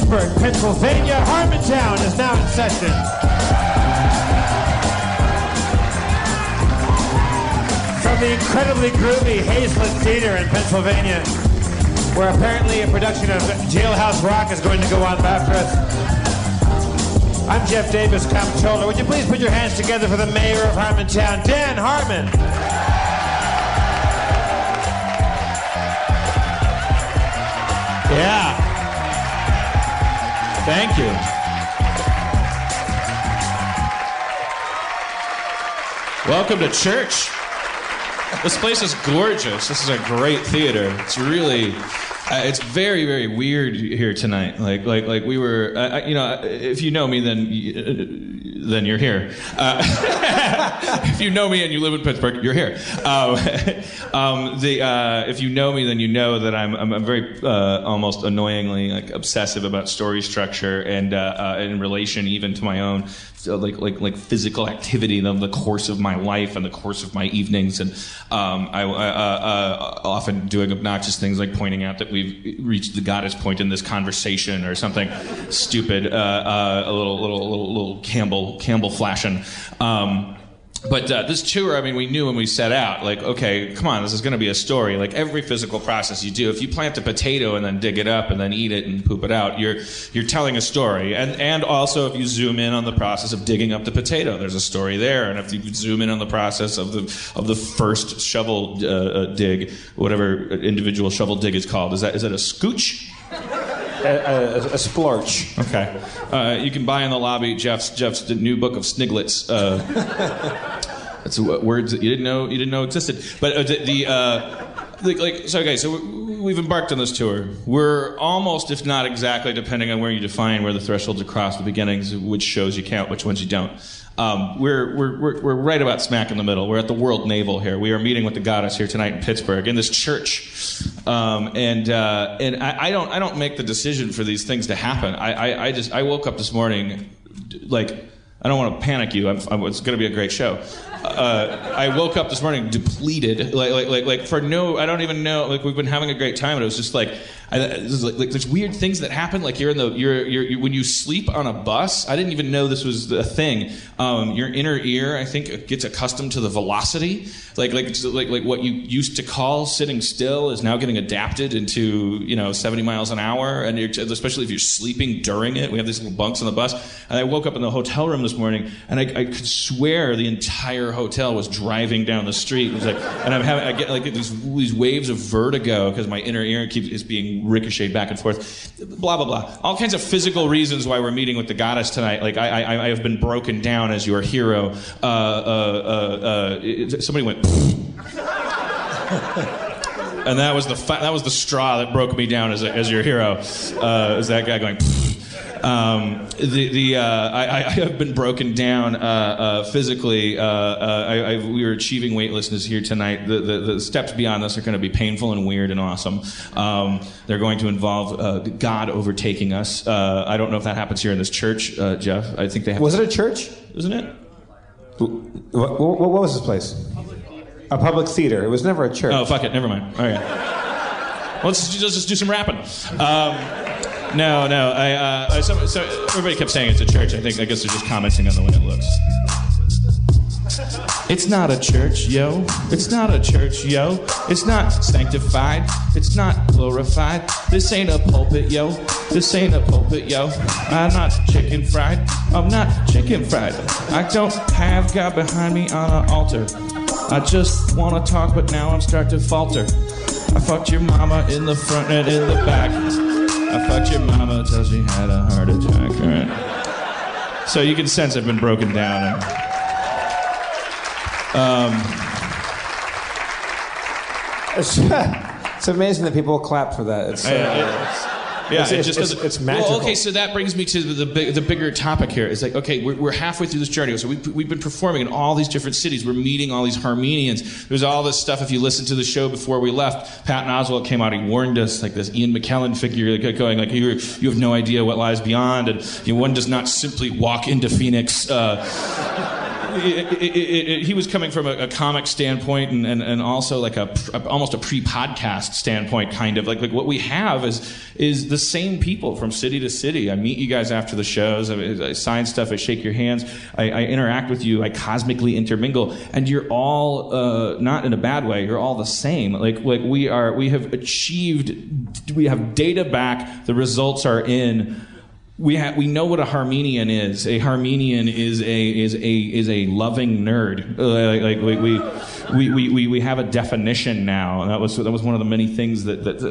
Pittsburgh, Pennsylvania, Harmontown is now in session. From the incredibly groovy Hazelett Theater in Pennsylvania, where apparently a production of Jailhouse Rock is going to go on after us. I'm Jeff Davis, comptroller. Would you please put your hands together for the mayor of Harmontown, Dan Harmon? Yeah. Thank you. Welcome to church. This place is gorgeous. This is a great theater. It's really, it's very, very weird here tonight. Like we were, if you know me, then you're here. If you know me and you live in Pittsburgh, you're here. If you know me, then you know that I'm very almost annoyingly obsessive about story structure and in relation even to my own like physical activity in the course of my life and the course of my evenings, and I often doing obnoxious things like pointing out that we've reached the goddess point in this conversation or something stupid, a little Campbell flashing. But this tour, I mean, we knew when we set out, like, okay, come on, this is going to be a story. Like every physical process you do, if you plant a potato and then dig it up and then eat it and poop it out, you're telling a story. And also, if you zoom in on the process of digging up the potato, there's a story there. And if you zoom in on the process of the first shovel dig, whatever individual shovel dig is called, is that a scooch? A splorch. Okay. You can buy in the lobby Jeff's new book of Sniglets. That's words that you didn't know existed. But so we've embarked on this tour. We're almost, if not exactly, depending on where you define where the thresholds across the beginnings, which shows you count, which ones you don't. We're right about smack in the middle. We're at the World Naval here. We are meeting with the goddess here tonight in Pittsburgh in this church, and I don't make the decision for these things to happen. I woke up this morning, like, I don't want to panic you. It's going to be a great show. I woke up this morning depleted, like for no, I don't even know. Like we've been having a great time, and it was just like, there's weird things that happen. Like you're when you sleep on a bus. I didn't even know this was a thing. Your inner ear, I think, gets accustomed to the velocity. Like what you used to call sitting still is now getting adapted into 70 miles an hour, and especially if you're sleeping during it. We have these little bunks on the bus, and I woke up in the hotel room this morning, and I could swear the entire hotel was driving down the street. It was like, and I get like these waves of vertigo because my inner ear is being ricocheted back and forth. Blah blah blah. All kinds of physical reasons why we're meeting with the goddess tonight. Like I have been broken down as your hero. Somebody went. And that was the straw that broke me down as your hero. Is that guy going? I have been broken down physically. We are achieving weightlessness here tonight. The steps beyond this are going to be painful and weird and awesome. They're going to involve God overtaking us. I don't know if that happens here in this church, Jeff. I think they have. Was it a church? Isn't it? What was this place? A public theater. It was never a church. Oh, fuck it. Never mind. All right. Let's just do some rapping. No. So everybody kept saying it's a church. I guess they're just commenting on the way it looks. It's not a church, yo. It's not a church, yo. It's not sanctified. It's not glorified. This ain't a pulpit, yo. This ain't a pulpit, yo. I'm not chicken fried. I'm not chicken fried. I don't have God behind me on an altar. I just want to talk, but now I'm starting to falter. I fucked your mama in the front and in the back. I fucked your mama till she had a heart attack. All right. So you can sense I've been broken down. It's amazing that people clap for that. It's magical. Well, okay, so that brings me to the bigger topic here. It's like, okay, we're halfway through this journey. So we've been performing in all these different cities. We're meeting all these Harmenians. There's all this stuff. If you listen to the show before we left, Patton Oswalt came out. He warned us, like this Ian McKellen figure, going like, you have no idea what lies beyond, and one does not simply walk into Phoenix. he was coming from a comic standpoint and also like almost a pre-podcast standpoint, kind of like what we have is the same people from city to city. I meet you guys after the shows. I sign stuff. I shake your hands. I interact with you. I cosmically intermingle, and you're all not in a bad way. You're all the same. Like we have achieved. We have data back. The results are in. We know what a Harmenian is. A Harmenian is a loving nerd. We have a definition now. That was one of the many things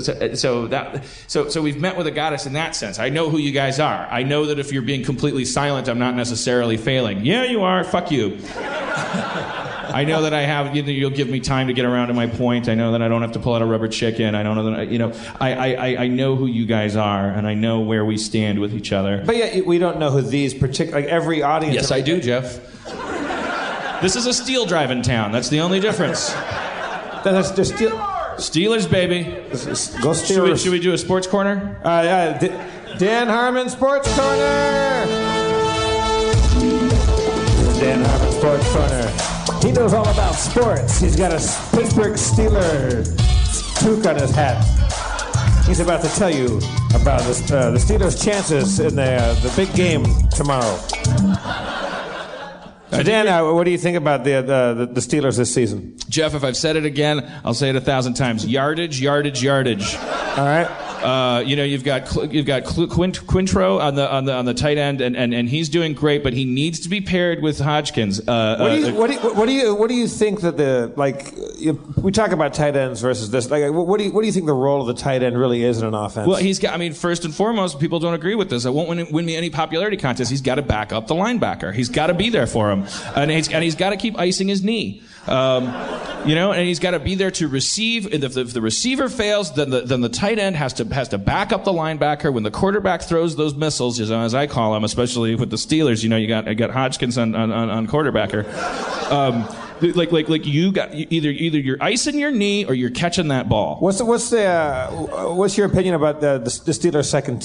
so we've met with a goddess in that sense. I know who you guys are. I know that if you're being completely silent, I'm not necessarily failing. Yeah, you are. Fuck you. I know that you'll give me time to get around to my point. I know that I don't have to pull out a rubber chicken. I don't know that I know who you guys are, and I know where we stand with each other. But yeah, we don't know who these particular, like every audience. Yes, I do, Jeff. This is a steel driving town. That's the only difference. That's the Steelers, baby. Go Steelers. Should we do a sports corner? Dan Harmon Sports Corner. Dan Harmon Sports Corner. He knows all about sports. He's got a Pittsburgh Steelers toque on his hat. He's about to tell you about the Steelers' chances in the big game tomorrow. Dan, what do you think about the Steelers this season? Jeff, if I've said it again, I'll say it 1,000 times. Yardage, yardage, yardage. All right. You've got Quintro on the tight end, and he's doing great, but he needs to be paired with Hodgkins. What do you think that we talk about tight ends versus this? Like, what do you think the role of the tight end really is in an offense? Well, first and foremost, people don't agree with this. I won't win me any popularity contest. He's got to back up the linebacker. He's got to be there for him, and he's got to keep icing his knee. And he's got to be there to receive. If the receiver fails, then the tight end has to back up the linebacker. When the quarterback throws those missiles, as I call them, especially with the Steelers, you got Hodgkins on quarterbacker. You got either you're icing your knee or you're catching that ball. What's your opinion about the Steelers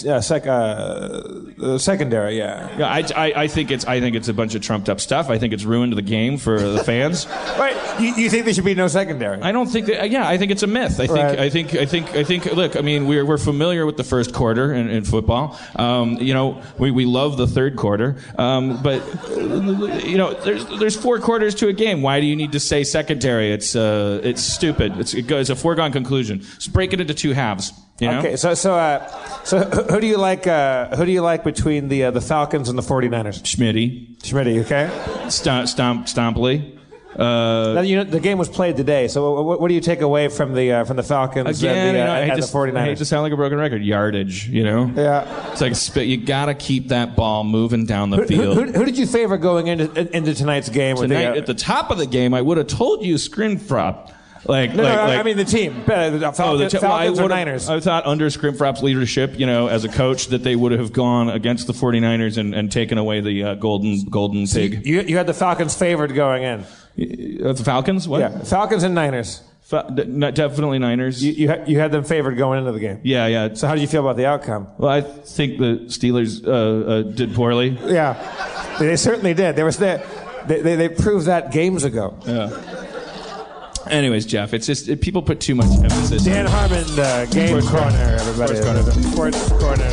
secondary? Yeah, I think it's a bunch of trumped up stuff. I think it's ruined the game for the fans. Right? You think there should be no secondary? I don't think that. Yeah, I think it's a myth. I think. Look, I mean, we're familiar with the first quarter in football. We love the third quarter. But there's 4 quarters to a game. Why do you need to say secondary? It's stupid. It's a foregone conclusion. Just break it into 2 halves. Okay, so who do you like? Who do you like between the Falcons and the 49ers? Schmitty, okay. Stompley. Now, the game was played today, so what do you take away from the Falcons and the 49ers? I hate to sound like a broken record. Yardage, Yeah. It's like spit. You gotta keep that ball moving down the field. Who did you favor going into tonight's game? At the top of the game, I would have told you Scrinfrop. I mean the team. Falcons or Niners. I thought under Scrimfrop's leadership, as a coach, that they would have gone against the 49ers and taken away the golden pig. You had the Falcons favored going in. The Falcons? What? Yeah, Falcons and Niners. Definitely Niners. You had them favored going into the game. Yeah. So how did you feel about the outcome? Well, I think the Steelers did poorly. Yeah, they certainly did. They proved that games ago. Yeah. Anyways, Jeff, it's just people put too much emphasis. Dan Harmon, Game Corner, everybody. Sports Corner.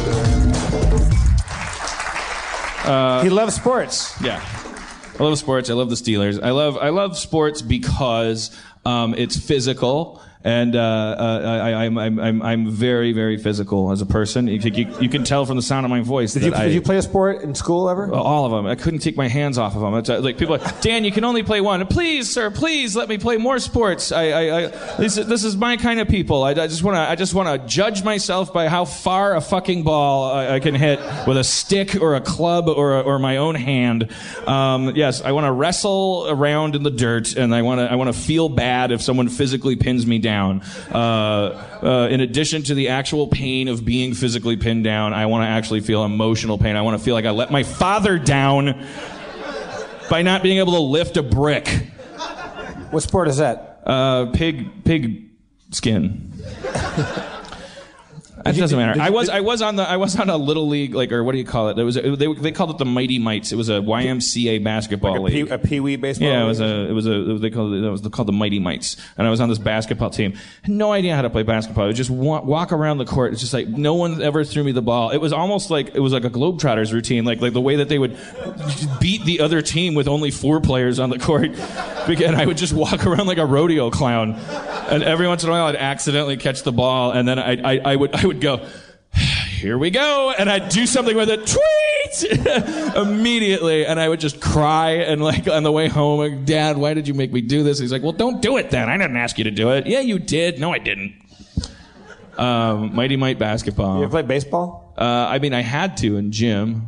He loves sports. Yeah, I love sports. I love the Steelers. I love sports because it's physical. And I'm very, very physical as a person. You can tell from the sound of my voice. Did you play a sport in school ever? All of them. I couldn't take my hands off of them. It's like people are like, Dan, you can only play one. Please, sir, please let me play more sports. This is my kind of people. I just want to judge myself by how far a fucking ball I can hit with a stick or a club or my own hand. Yes, I want to wrestle around in the dirt, and I want to feel bad if someone physically pins me down. In addition to the actual pain of being physically pinned down, I want to actually feel emotional pain. I want to feel like I let my father down by not being able to lift a brick. What sport is that? Pig skin. That doesn't matter. I was on a little league, like, or what do you call it? They called it the Mighty Mites. It was a YMCA basketball league. A pee-wee baseball league? Yeah, it was called the Mighty Mites. And I was on this basketball team. Had no idea how to play basketball. I would just walk around the court. It's just like no one ever threw me the ball. It was almost like a Globetrotters routine, like the way that they would beat the other team with only 4 players on the court. And I would just walk around like a rodeo clown. And every once in a while, I'd accidentally catch the ball, and then I would go, here we go, and I'd do something with it, tweet, immediately, and I would just cry, and like on the way home, like, Dad, why did you make me do this? He's like, well, don't do it then. I didn't ask you to do it. Yeah, you did. No, I didn't. Mighty Mite basketball. You ever play baseball? I had to in gym.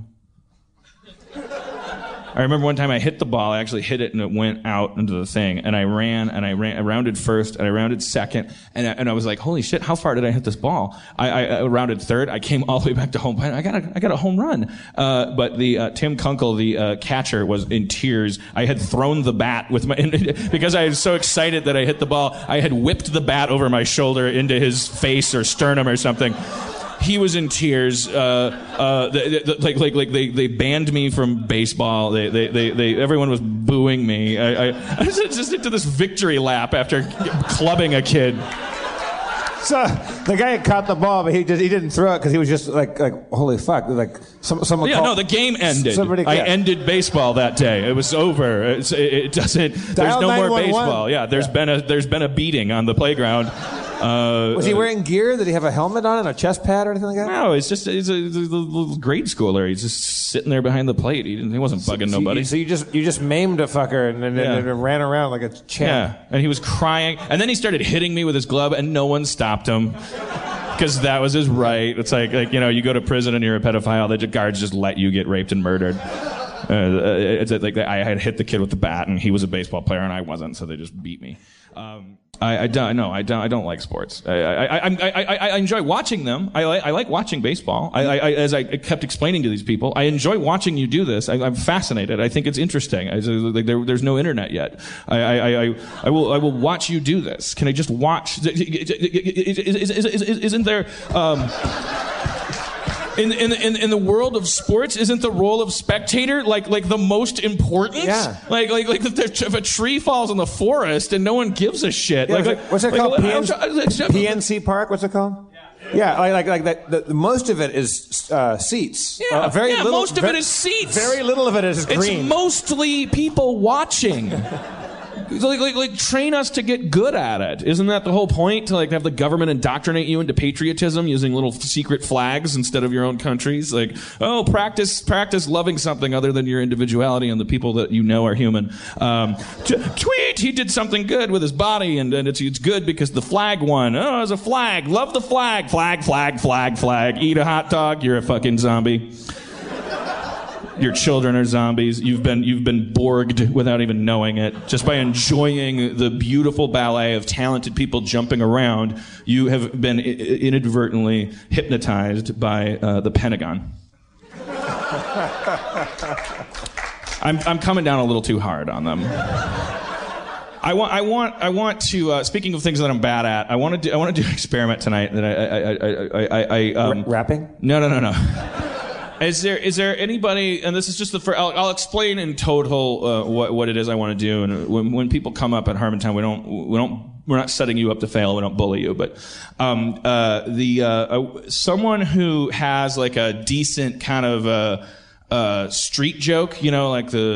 I remember one time I hit the ball, I actually hit it and it went out into the thing, and I rounded first, and I rounded second, and I was like, holy shit, how far did I hit this ball? I rounded third, I came all the way back to home plate, I got a home run. But the Tim Kunkel, the catcher, was in tears. I had thrown the bat with because I was so excited that I hit the ball, I had whipped the bat over my shoulder into his face or sternum or something. He was in tears. They banned me from baseball. Everyone was booing me. I was just into this victory lap after clubbing a kid. So the guy had caught the ball, but he didn't throw it because he was just like holy fuck, like someone. Yeah, no, the game ended. I ended baseball that day. It was over. It doesn't. There's no more baseball. Yeah, there's been a beating on the playground. Was he wearing gear? Did he have a helmet on and a chest pad or anything like that? No, he's a little grade schooler. He's just sitting there behind the plate. He wasn't bugging nobody. So you just maimed a fucker and ran around like a champ. Yeah, and he was crying, and then he started hitting me with his glove, and no one stopped him because that was his right. It's like you go to prison and you're a pedophile. The guards just let you get raped and murdered. It's like I had hit the kid with the bat, and he was a baseball player, and I wasn't, so they just beat me. I don't like sports. I enjoy watching them. I like watching baseball. As I kept explaining to these people, I enjoy watching you do this. I'm fascinated. I think it's interesting. There's no internet yet. I will watch you do this. Can I just watch? Isn't there? In the world of sports, isn't the role of spectator like the most important? Yeah. Like if a tree falls in the forest and no one gives a shit. Yeah, what's it called? PNC Park? What's it called? Yeah, like that. Most of it is seats. Yeah, most of it is seats. Very little of it is green. It's mostly people watching. Like train us to get good at it. Isn't that the whole point? To have the government indoctrinate you into patriotism using little secret flags instead of your own countries? Practice loving something other than your individuality and the people that you know are human. Tweet! He did something good with his body, and it's good because the flag won. Oh, it's a flag. Love the flag. Flag, flag, flag, flag. Eat a hot dog. You're a fucking zombie. Your children are zombies. You've been Borged without even knowing it. Just by enjoying the beautiful ballet of talented people jumping around, you have been inadvertently hypnotized by the Pentagon. I'm coming down a little too hard on them. I want to. Speaking of things that I'm bad at, I want to do an experiment tonight that I rapping? No. Is there anybody, and this is just I'll explain in total what it is I want to do, and when people come up at Harmontown, we're not setting you up to fail, we don't bully you, but someone who has like a decent kind of street joke, there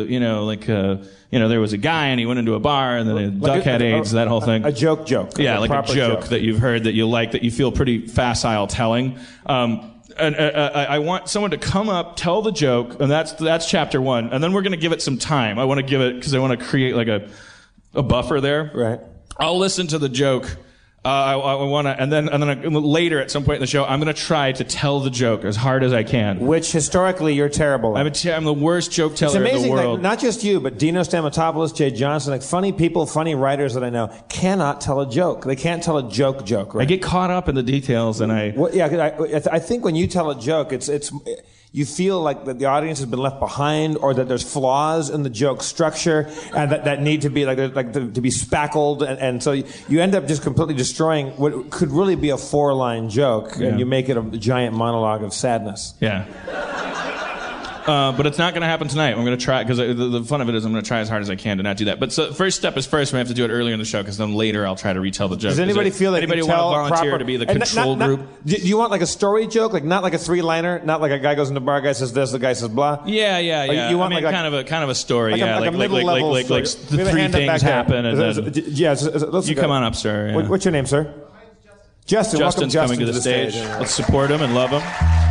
was a guy and he went into a bar and then a duck had AIDS, that whole thing. A joke. Yeah, like a joke that you've heard that you like, that you feel pretty facile telling. And I want someone to come up, tell the joke, and that's chapter 1. And then we're going to give it some time. I want to give it, because I want to create like a buffer there. Right. I'll listen to the joke. I want to, and then later at some point in the show, I'm going to try to tell the joke as hard as I can. Which historically you're terrible at. I'm the worst joke teller in the world. Like, not just you, but Dino Stamatopoulos, Jay Johnson, like funny people, funny writers that I know cannot tell a joke. They can't tell a joke. Right? I get caught up in the details, and I think when you tell a joke, you feel like that the audience has been left behind, or that there's flaws in the joke structure, and that need to be to be spackled, and so you end up just completely destroying what could really be a 4-line joke, and you make it a giant monologue of sadness. Yeah. But it's not going to happen tonight. I'm going to try, because the fun of it is I'm going to try as hard as I can to not do that. But so first step is first, we have to do it earlier in the show, because then later I'll try to retell the joke. Does anybody feel that anybody want to volunteer to be the control group? Do you want like a story joke, like not like a 3-liner, not like a guy goes in the bar, guy says this, the guy says blah? Yeah. You want kind of a story, like yeah, like the 3 things happen, and then you come on up, sir. Yeah. What's your name, sir? Justin. Justin's coming to the stage. Let's support him and love him.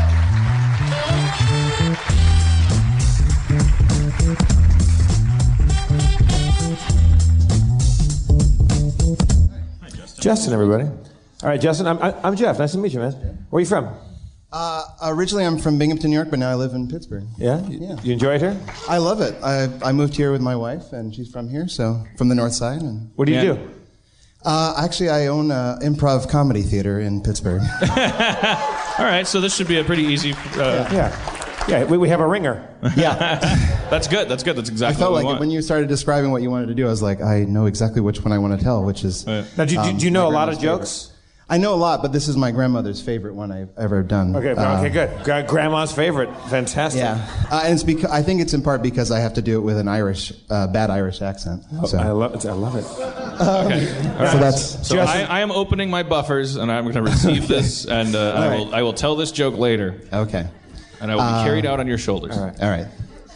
Justin, everybody. All right, Justin, I'm Jeff. Nice to meet you, man. Where are you from? Originally, I'm from Binghamton, New York, but now I live in Pittsburgh. Yeah? You enjoy it here? I love it. I moved here with my wife, and she's from here, so from the north side. And what do you do? Actually, I own an improv comedy theater in Pittsburgh. All right, so this should be a pretty easy... Yeah, we have a ringer. Yeah. That's good. That's exactly I felt what we like want. when you started describing what you wanted to do, I was like, I know exactly which one I want to tell, which is... Now, do you know a lot of jokes? I know a lot, but this is my grandmother's favorite one I've ever done. Okay, good. Grandma's favorite. Fantastic. Yeah. And it's I think it's in part because I have to do it with an bad Irish accent. So. I love it. Okay. So that's... So I am opening my buffers, and I'm going to receive this, and I will tell this joke later. Okay. And I will be carried out on your shoulders. All right.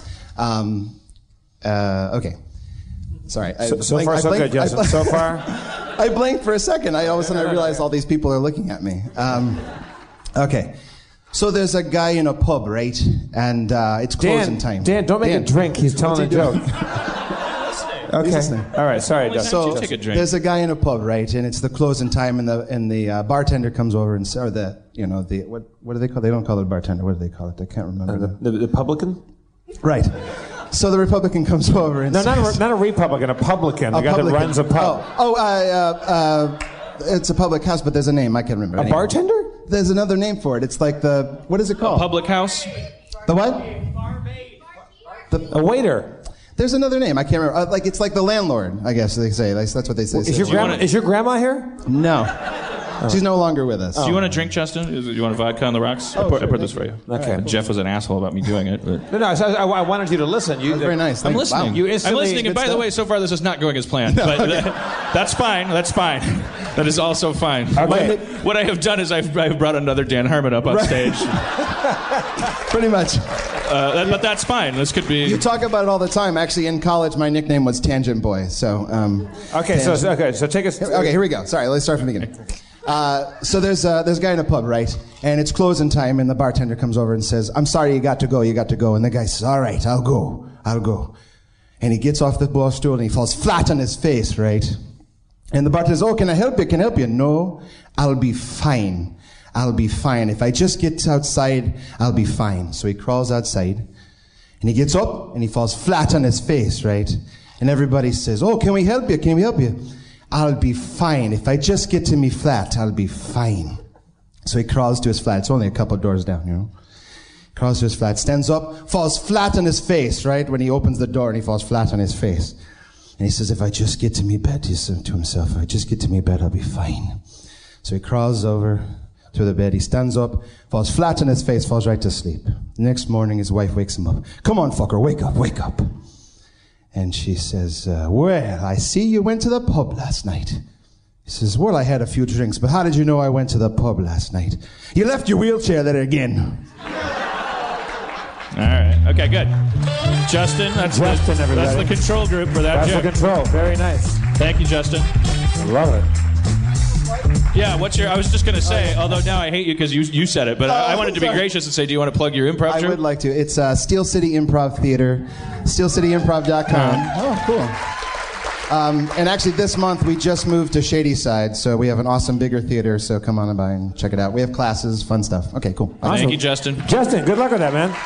Okay. Sorry. So far, so good, Justin. So far. I blinked for a second. All of a sudden I realized all these people are looking at me. Okay. So there's a guy in a pub, right? And it's closing time. Dan, don't make a drink. He's telling a joke. Okay. All right. Sorry, Justin. So take a drink. there's a guy in a pub, right? And it's the closing time, and the bartender comes over and what do they call? They don't call it a bartender. What do they call it? I can't remember. The publican? Right. So the Republican comes over and says... No, not a Republican, a publican. The guy that runs a pub. It's a public house, but there's a name. I can't remember. A bartender? There's another name for it. It's like what is it called? A public house? The what? A waiter. There's another name. I can't remember. It's like the landlord, I guess they say. That's what they say. Is your grandma here? No. She's no longer with us. Do you want a drink, Justin? Do you want a vodka on the rocks? I put this for you. Okay. Right. Jeff was an asshole about me doing it. But... No, I wanted you to listen. That was very nice. I'm listening. Wow. I'm listening, and by the way, so far this is not going as planned. No, but okay. That's fine. That is also fine. Okay. What I have done is I've brought another Dan Harmon up on stage. Pretty much. But that's fine. This could be... You talk about it all the time. Actually, in college, my nickname was Tangent Boy. So, so take us... Okay, here we go. Sorry, let's start from the beginning. So there's a guy in a pub, right? And it's closing time, and the bartender comes over and says, I'm sorry, you got to go. And the guy says, all right, I'll go. And he gets off the bar stool, and he falls flat on his face, right? And the bartender says, oh, can I help you? No, I'll be fine. If I just get outside, I'll be fine. So he crawls outside, and he gets up, and he falls flat on his face, right? And everybody says, oh, can we help you? I'll be fine. If I just get to me flat, I'll be fine. So he crawls to his flat. It's only a couple doors down, Crawls to his flat, stands up, falls flat on his face, right? When he opens the door and he falls flat on his face. And he says, if I just get to me bed, he said to himself, if I just get to me bed, I'll be fine. So he crawls over to the bed. He stands up, falls flat on his face, falls right to sleep. The next morning, his wife wakes him up. Come on, fucker, wake up. And she says, well, I see you went to the pub last night. He says, well, I had a few drinks, but how did you know I went to the pub last night? You left your wheelchair there again. All right. Okay, good. Justin, that's the control group for that joke. That's the control. Very nice. Thank you, Justin. I love it. Yeah, I was just going to say, although now I hate you because you said it, but I wanted to be gracious and say, do you want to plug your improv troupe? I would like to. It's Steel City Improv Theater, steelcityimprov.com. Oh, cool. And actually this month we just moved to Shadyside, so we have an awesome bigger theater, so come on by and check it out. We have classes, fun stuff. Okay, cool. Awesome. Thank you, Justin. Justin, good luck with that, man.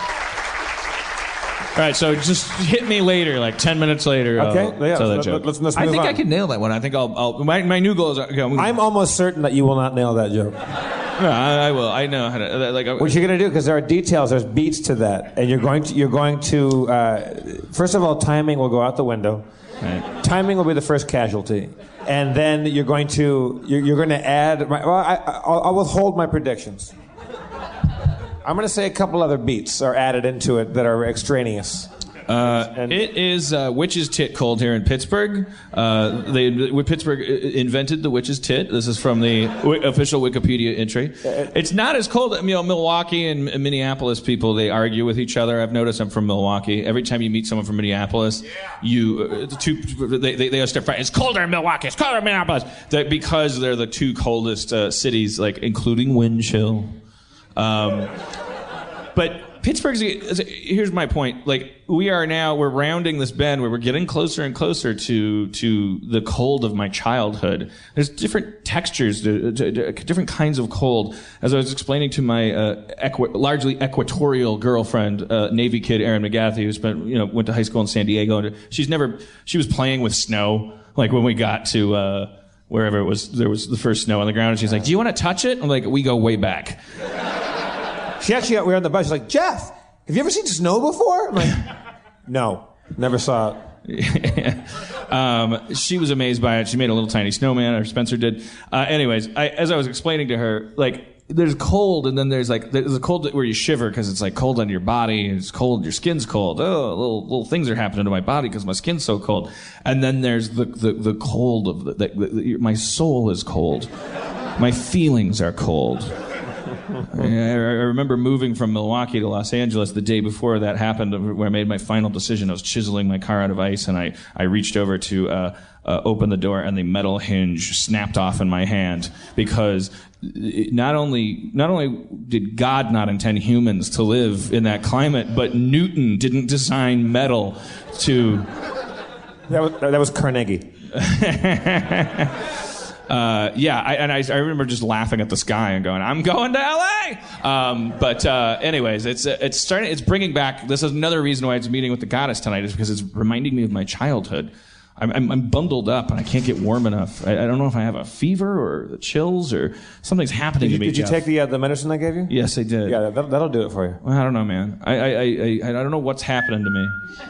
All right, so just hit me later, like 10 minutes later. Okay, yeah. Tell that joke. Let's move I think on. I can nail that one. I think I'll my new goal is... I'm almost certain that you will not nail that joke. No, I will. I know how to. Like, what you're going to do, because there are details, there's beats to that, and you're going to. First of all, timing will go out the window. Right. Timing will be the first casualty, and then you're going to add. I withhold my predictions. I'm going to say a couple other beats are added into it that are extraneous. It is witch's tit cold here in Pittsburgh. Pittsburgh invented the witch's tit. This is from the official Wikipedia entry. It's not as cold. Milwaukee and Minneapolis people, they argue with each other. I've noticed I'm from Milwaukee. Every time you meet someone from Minneapolis, they start fighting. It's colder in Milwaukee. It's colder in Minneapolis. Because they're the two coldest cities, like including wind chill. But Pittsburgh's, here's my point. Like, we're rounding this bend where we're getting closer and closer to the cold of my childhood. There's different textures, different kinds of cold. As I was explaining to my largely equatorial girlfriend, Navy kid Erin McGathy, who went to high school in San Diego, and she was playing with snow. Like when we got to wherever it was, there was the first snow on the ground, and she's like, "Do you want to touch it?" I'm like, "We go way back." We were on the bus. She's like, "Jeff, have you ever seen snow before?" I'm like, "No, never saw it." She was amazed by it. She made a little tiny snowman, or Spencer did. Anyways, as I was explaining to her, like, there's cold, and then there's a cold where you shiver because it's like cold under your body, and it's cold, your skin's cold. Oh, little things are happening to my body because my skin's so cold. And then there's the cold of my soul is cold. My feelings are cold. I remember moving from Milwaukee to Los Angeles the day before that happened, where I made my final decision. I was chiseling my car out of ice, and I reached over to open the door, and the metal hinge snapped off in my hand, because not only did God not intend humans to live in that climate, but Newton didn't design metal to... That was Carnegie. I remember just laughing at the sky and going, "I'm going to LA." Anyways, it's bringing back. This is another reason why I was meeting with the goddess tonight, is because it's reminding me of my childhood. I'm bundled up and I can't get warm enough. I don't know if I have a fever or the chills or something's happening to me. Did you take the medicine I gave you? Yes, I did. Yeah, that'll do it for you. Well, I don't know, man. I don't know what's happening to me.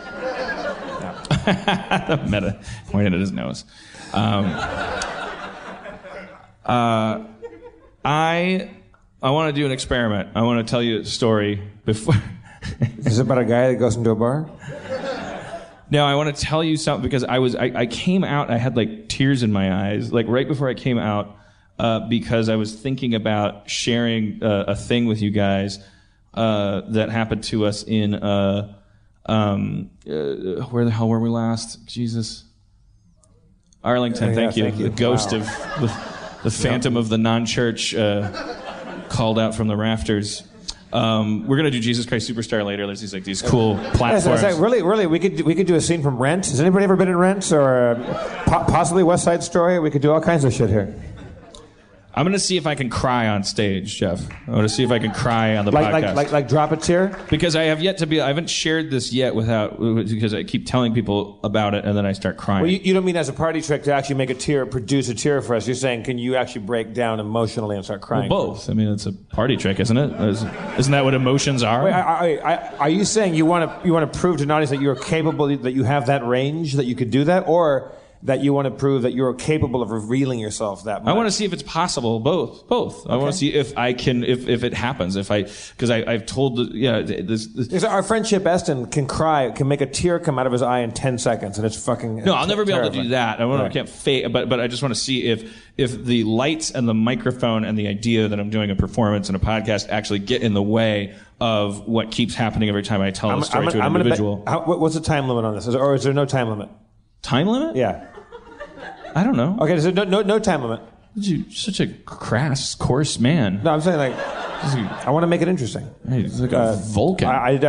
The meta pointed at his nose. I want to do an experiment. I want to tell you a story before. Is this about a guy that goes into a bar? No, I want to tell you something, because I came out, I had like tears in my eyes, like right before I came out, because I was thinking about sharing a thing with you guys that happened to us in where the hell were we last? Jesus. Arlington, thank you. The ghost of the phantom of the non-church called out from the rafters. We're gonna do Jesus Christ Superstar later. There's these cool platforms. Really, we could do a scene from Rent. Has anybody ever been in Rent, or possibly West Side Story? We could do all kinds of shit here. I'm gonna see if I can cry on stage, Jeff. I want to see if I can cry on the podcast. Like drop a tear? Because I haven't shared this yet because I keep telling people about it and then I start crying. Well, you don't mean as a party trick to actually produce a tear for us. You're saying, can you actually break down emotionally and start crying? Well, both. I mean, it's a party trick, isn't it? Isn't that what emotions are? Wait, are you saying you want to prove to an audience that you're capable, that you have that range, that you could do that, or that you want to prove that you're capable of revealing yourself that much? I want to see if it's possible. Both. Okay. I want to see if I can, if it happens. Because I've told, this. Our friend Chip Eston can make a tear come out of his eye in 10 seconds, and it's fucking. No, I'll never be able to do that. I can't fake, but I just want to see if the lights and the microphone and the idea that I'm doing a performance and a podcast actually get in the way of what keeps happening every time I tell a story to an individual. What's the time limit on this? Or is there no time limit? Time limit? Yeah. I don't know. Okay, so no time limit. You're such a crass, coarse man. No, I'm saying, like, I want to make it interesting. Hey, it's like a Vulcan.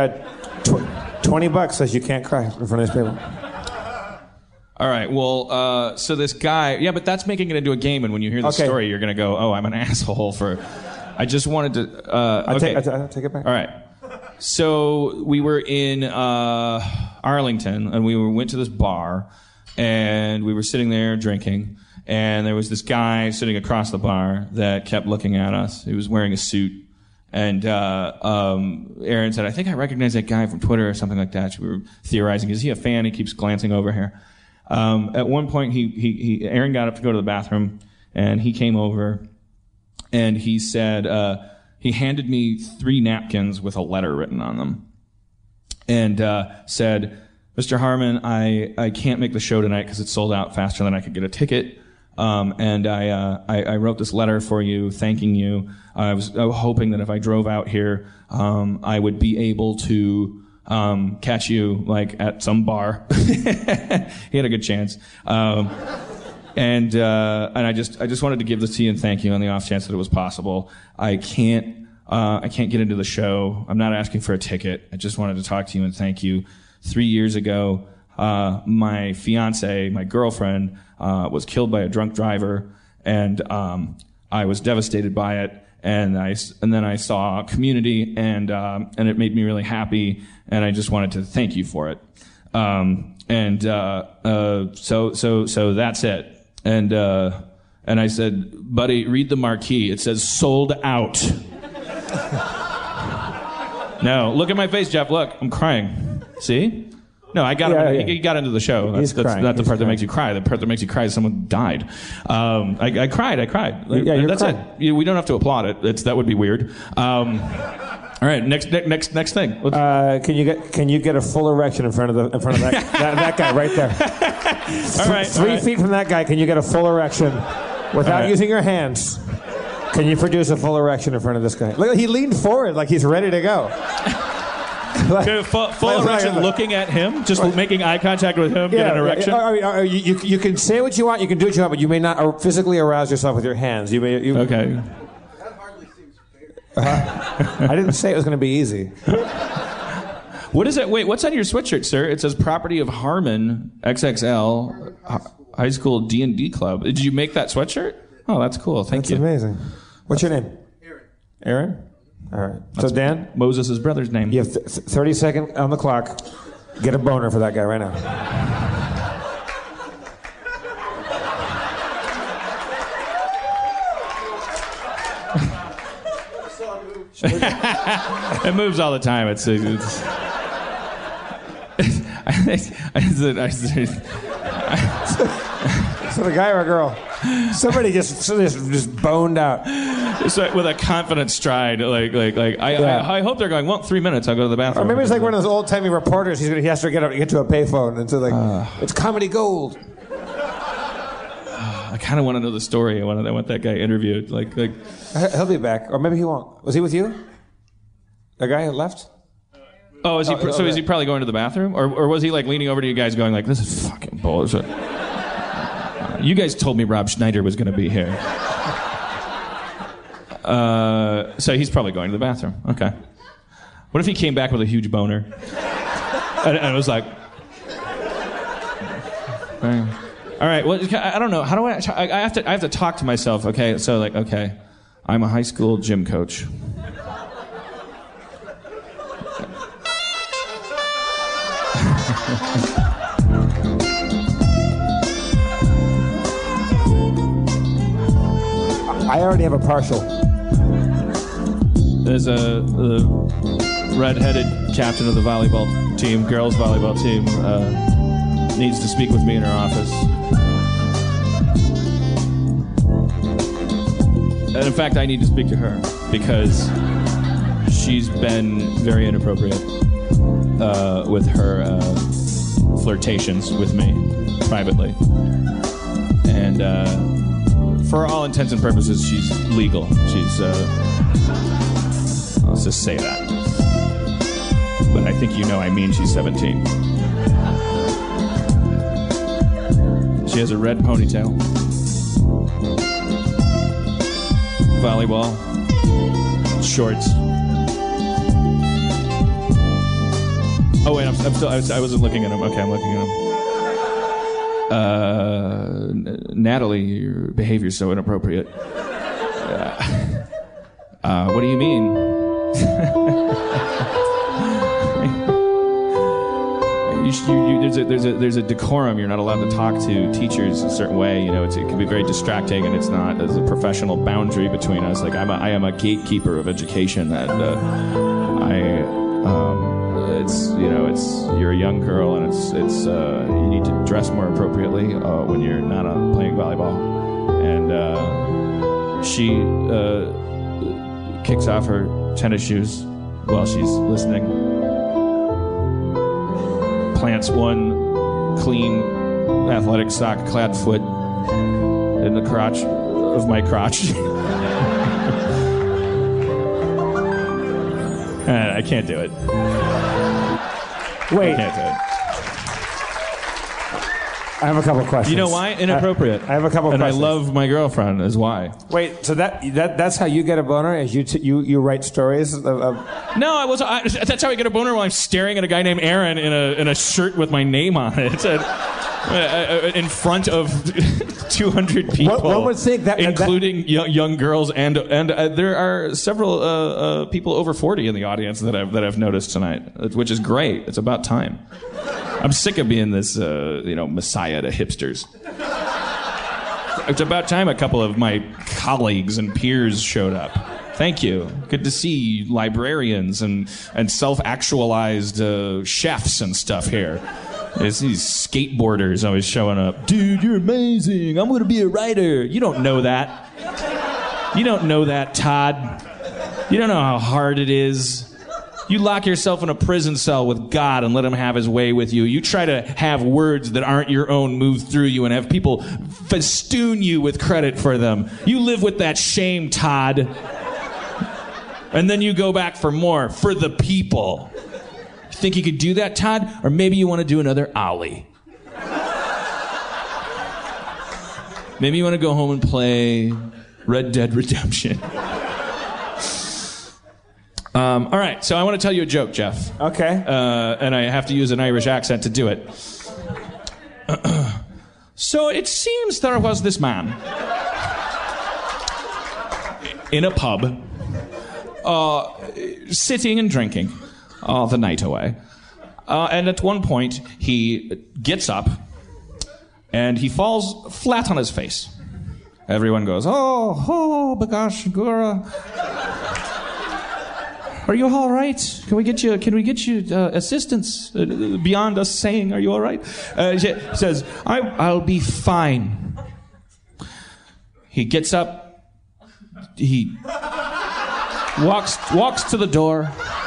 $20 says you can't cry in front of these people. All right, well, so this guy, but that's making it into a game, and when you hear the story, you're going to go, oh, I'm an asshole for... I just wanted to... I'll take it back. All right. So we were in Arlington, and we went to this bar, and we were sitting there drinking, and there was this guy sitting across the bar that kept looking at us. He was wearing a suit. And Aaron said, I think I recognize that guy from Twitter or something like that. We were theorizing, is he a fan? He keeps glancing over here. At one point, Aaron got up to go to the bathroom, and he came over, and he said, he handed me 3 napkins with a letter written on them, and said, Mr. Harmon, I can't make the show tonight because it's sold out faster than I could get a ticket. And I wrote this letter for you, thanking you. I was hoping that if I drove out here, I would be able to catch you like at some bar. He had a good chance. And I just wanted to give this to you and thank you on the off chance that it was possible. I can't get into the show. I'm not asking for a ticket. I just wanted to talk to you and thank you. 3 years ago, my fiance, my girlfriend, was killed by a drunk driver, and I was devastated by it. And then I saw Community, and it made me really happy, and I just wanted to thank you for it. So that's it. And I said, buddy, read the marquee. It says sold out. No, look at my face, Jeff. Look, I'm crying. See? No, I got him. He got into the show. That's not the part that makes you cry. The part that makes you cry is someone died. I cried. That's it. We don't have to applaud it. That would be weird. All right, next thing. Can you get a full erection in front of that guy right there? All right. 3 feet from that guy, can you get a full erection without using your hands? Can you produce a full erection in front of this guy? Look, he leaned forward like he's ready to go. Full erection, looking at him, just making eye contact with him, get an erection. You can say what you want, you can do what you want, but you may not physically arouse yourself with your hands. Okay. That hardly seems fair. I didn't say it was going to be easy. What is it? Wait, what's on your sweatshirt, sir? It says Property of Harmon XXL High School D&D Club. Did you make that sweatshirt? Oh, that's cool. Thank you. That's amazing. What's your name? Aaron? All right. So, Dan? Moses' brother's name. You have 30 seconds on the clock. Get a boner for that guy right now. It moves all the time. It's So the guy or a girl? Somebody just boned out. So with a confident stride, I hope they're going. Well, 3 minutes. I'll go to the bathroom. Or maybe it's like one of those old timey reporters. He has to get to a payphone and so it's comedy gold. I kind of want to know the story. I want that guy interviewed. He'll be back, or maybe he won't. Was he with you? The guy who left? Oh, is he? Is he probably going to the bathroom, or was he like leaning over to you guys, going like, "This is fucking bullshit." You guys told me Rob Schneider was going to be here. So he's probably going to the bathroom. Okay. What if he came back with a huge boner? and it was like... All right, well, I don't know. How do I have to talk to myself, okay? So, okay, I'm a high school gym coach. I already have a partial. There's a red-headed captain of the volleyball team, girls volleyball team, needs to speak with me in her office. And in fact, I need to speak to her because she's been very inappropriate with her flirtations with me privately. And for all intents and purposes, she's legal. She's, let's just say that. But I think I mean she's 17. She has a red ponytail. Volleyball. Shorts. Oh, wait, I wasn't looking at him. Okay, I'm looking at him. Natalie, your behavior's so inappropriate. What do you mean? there's a decorum. You're not allowed to talk to teachers a certain way. You know, it can be very distracting, and it's not. There's a professional boundary between us. Like I am a gatekeeper of education, and you're a young girl, and you need to dress more appropriately when you're not playing volleyball. And she kicks off her tennis shoes while she's listening. Plants one clean, athletic sock-clad foot in the crotch of my crotch. I can't do it. Wait. I can't do it. I have a couple of questions. You know why? Inappropriate. I have a couple of questions. And I love my girlfriend, is why. Wait, so that's how you get a boner? As you write stories of... No, that's how I get a boner while I'm staring at a guy named Aaron in a shirt with my name on it. In front of 200 people. One would think that... Including young girls, and there are several people over 40 in the audience that I've noticed tonight, which is great. It's about time. I'm sick of being this, messiah to hipsters. It's about time a couple of my colleagues and peers showed up. Thank you. Good to see librarians and self-actualized chefs and stuff here. There's these skateboarders always showing up. Dude, you're amazing. I'm going to be a writer. You don't know that. You don't know that, Todd. You don't know how hard it is. You lock yourself in a prison cell with God and let him have his way with you. You try to have words that aren't your own move through you and have people festoon you with credit for them. You live with that shame, Todd. And then you go back for more, for the people. You think you could do that, Todd? Or maybe you want to do another Ollie. Maybe you want to go home and play Red Dead Redemption. All right, so I want to tell you a joke, Jeff. Okay. And I have to use an Irish accent to do it. So it seems there was this man in a pub, sitting and drinking the night away. And at one point, he gets up and he falls flat on his face. Everyone goes, oh, bagosh, Gura. Are you all right? Can we get you assistance beyond us saying, are you all right? She says, I'll be fine. He gets up. He walks to the door.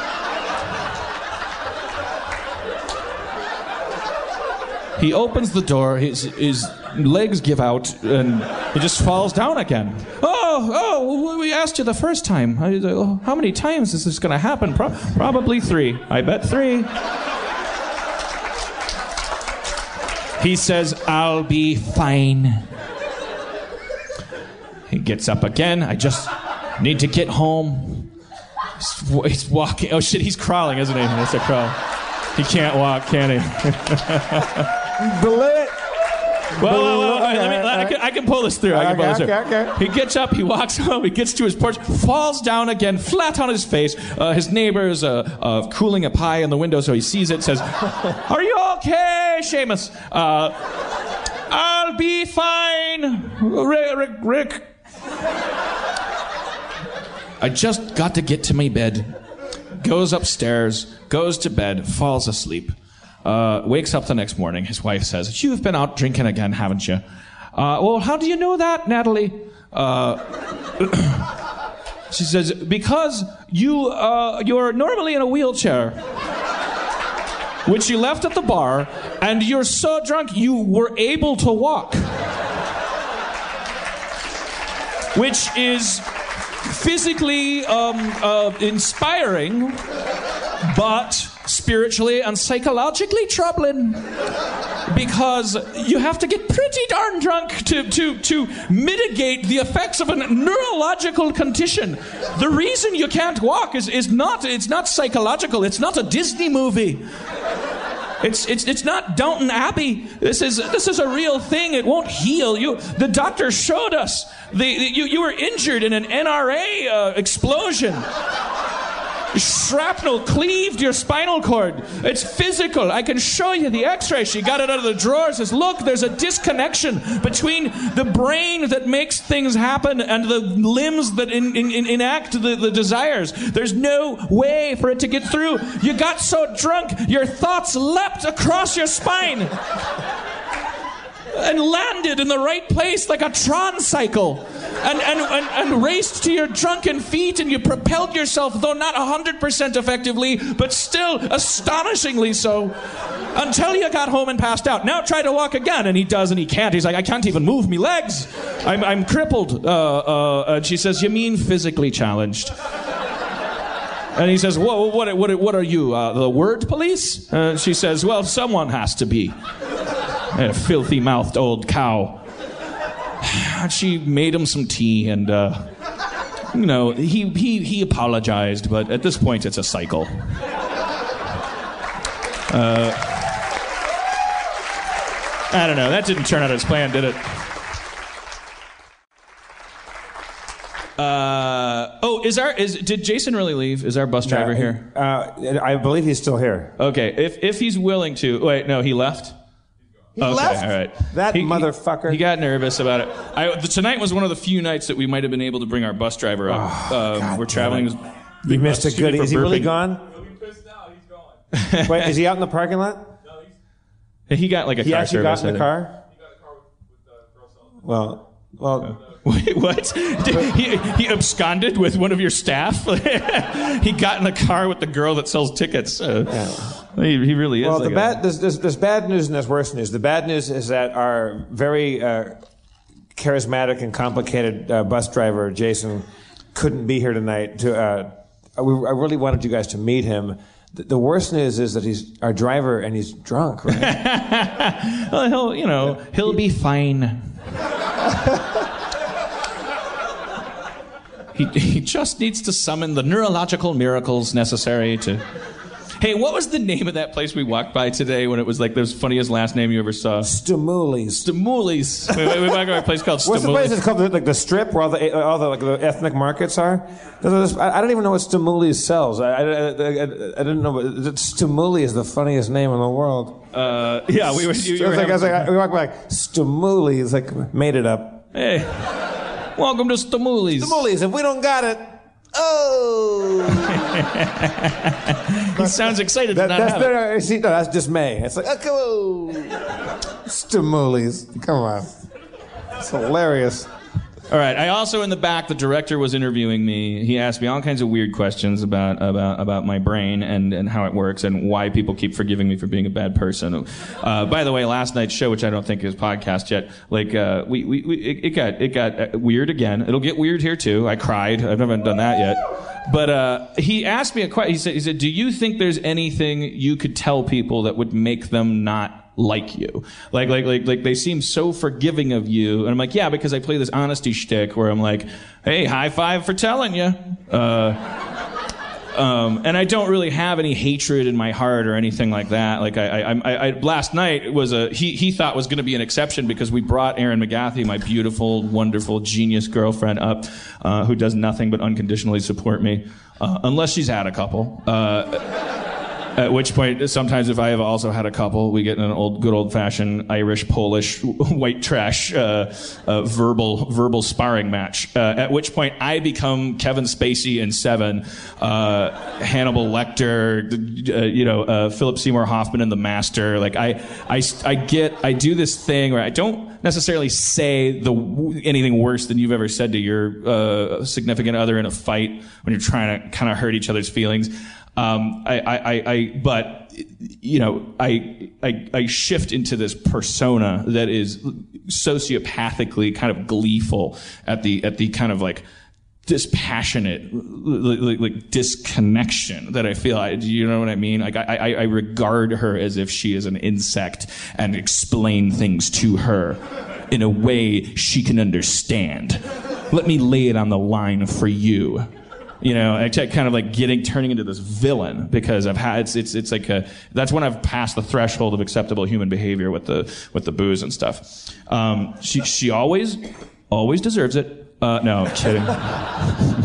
He opens the door. His legs give out, and he just falls down again. Oh, we asked you the first time. How many times is this going to happen? Probably 3. I bet 3. He says, I'll be fine. He gets up again. I just need to get home. He's walking. Oh, shit, he's crawling, isn't he? That's a crawl. He can't walk, can he? Below it. Well, I can pull this through. Okay. He gets up, he walks home, he gets to his porch, falls down again, flat on his face. His neighbor's cooling a pie in the window, so he sees it, says, are you okay, Seamus? I'll be fine, Rick. I just got to get to my bed. Goes upstairs, goes to bed, falls asleep. Wakes up the next morning. His wife says, you've been out drinking again, haven't you? Well, how do you know that, Natalie? She says, because you're normally in a wheelchair, which you left at the bar, and you're so drunk you were able to walk. Which is physically inspiring, but spiritually and psychologically troubling, because you have to get pretty darn drunk to mitigate the effects of a neurological condition. The reason you can't walk is not psychological. It's not a Disney movie. It's not Downton Abbey. This is a real thing. It won't heal. The doctor showed us. You were injured in an NRA explosion. Shrapnel cleaved your spinal cord. It's physical. I can show you the x-ray. She got it out of the drawer. Says, look, there's a disconnection between the brain that makes things happen and the limbs that enact the desires. There's no way for it to get through. You got so drunk, your thoughts leapt across your spine and landed in the right place like a Tron cycle and raced to your drunken feet, and you propelled yourself, though not 100% effectively, but still astonishingly so, until you got home and passed out. Now try to walk again. And he does, and he can't. He's like, I can't even move me legs. I'm crippled. And she says, you mean physically challenged? And he says, whoa, what are you, the word police? She says, well, someone has to be. A filthy-mouthed old cow. She made him some tea, and he apologized, but at this point it's a cycle. I don't know. That didn't turn out as planned, did it? Did Jason really leave? Is our bus driver here? I believe he's still here. Okay, if he's willing to. Wait, no, he left. He left? All right. That motherfucker. He got nervous about it. Tonight was one of the few nights that we might have been able to bring our bus driver up. We're traveling. You missed a goodie. Is he really gone? He'll be pissed now. He's gone. Wait, is he out in the parking lot? No, he got like a car service. He actually got in the car? He got a car with girl selling. Well. Wait, what? He absconded with one of your staff? He got in the car with the girl that sells tickets. He really is. Well, there's bad news and there's worse news. The bad news is that our very charismatic and complicated bus driver, Jason, couldn't be here tonight. I really wanted you guys to meet him. The worst news is that he's our driver and he's drunk, right? Well, he'll be fine. He just needs to summon the neurological miracles necessary to... Hey, what was the name of that place we walked by today when it was like the funniest last name you ever saw? Stimoulis. Stimoulis. We walked by a place called Stimoulis. What's the place? It's called like the Strip, where all the ethnic markets are. I don't even know what Stimoulis sells. I didn't know. Stimuli is the funniest name in the world. Yeah, we were. We walked by Stimoulis, like made it up. Hey, welcome to Stimoulis. Stimoulis. If we don't got it. Oh! He sounds excited to not have it. See, no, that's dismay. It's like, oh, come on. Stimoulis. Come on. It's hilarious. All right. I also, in the back, the director was interviewing me. He asked me all kinds of weird questions about my brain and how it works and why people keep forgiving me for being a bad person. By the way, last night's show, which I don't think is podcast yet, it got weird again. It'll get weird here too. I cried. I've never done that yet. But he asked me a question. He said, "Do you think there's anything you could tell people that would make them not like you? Like they seem so forgiving of you." And I'm like, yeah, because I play this honesty shtick where I'm like, hey, high five for telling you. And I don't really have any hatred in my heart or anything like that. Like I last night was he thought was going to be an exception because we brought Erin McGathy, my beautiful, wonderful, genius girlfriend, up, who does nothing but unconditionally support me, unless she's had a couple. At which point, sometimes if I have also had a couple, we get in an good old-fashioned Irish, Polish, white trash verbal sparring match. At which point, I become Kevin Spacey in Seven, Hannibal Lecter, Philip Seymour Hoffman in The Master. Like I do this thing where I don't necessarily say anything worse than you've ever said to your significant other in a fight when you're trying to kind of hurt each other's feelings. I shift into this persona that is sociopathically kind of gleeful at the kind of like dispassionate like disconnection that I feel. Do you know what I mean? Like I regard her as if she is an insect and explain things to her in a way she can understand. Let me lay it on the line for you. I kind of like turning into this villain because I've had it's like that's when I've passed the threshold of acceptable human behavior with the booze and stuff. She always deserves it. No, I'm kidding. I'm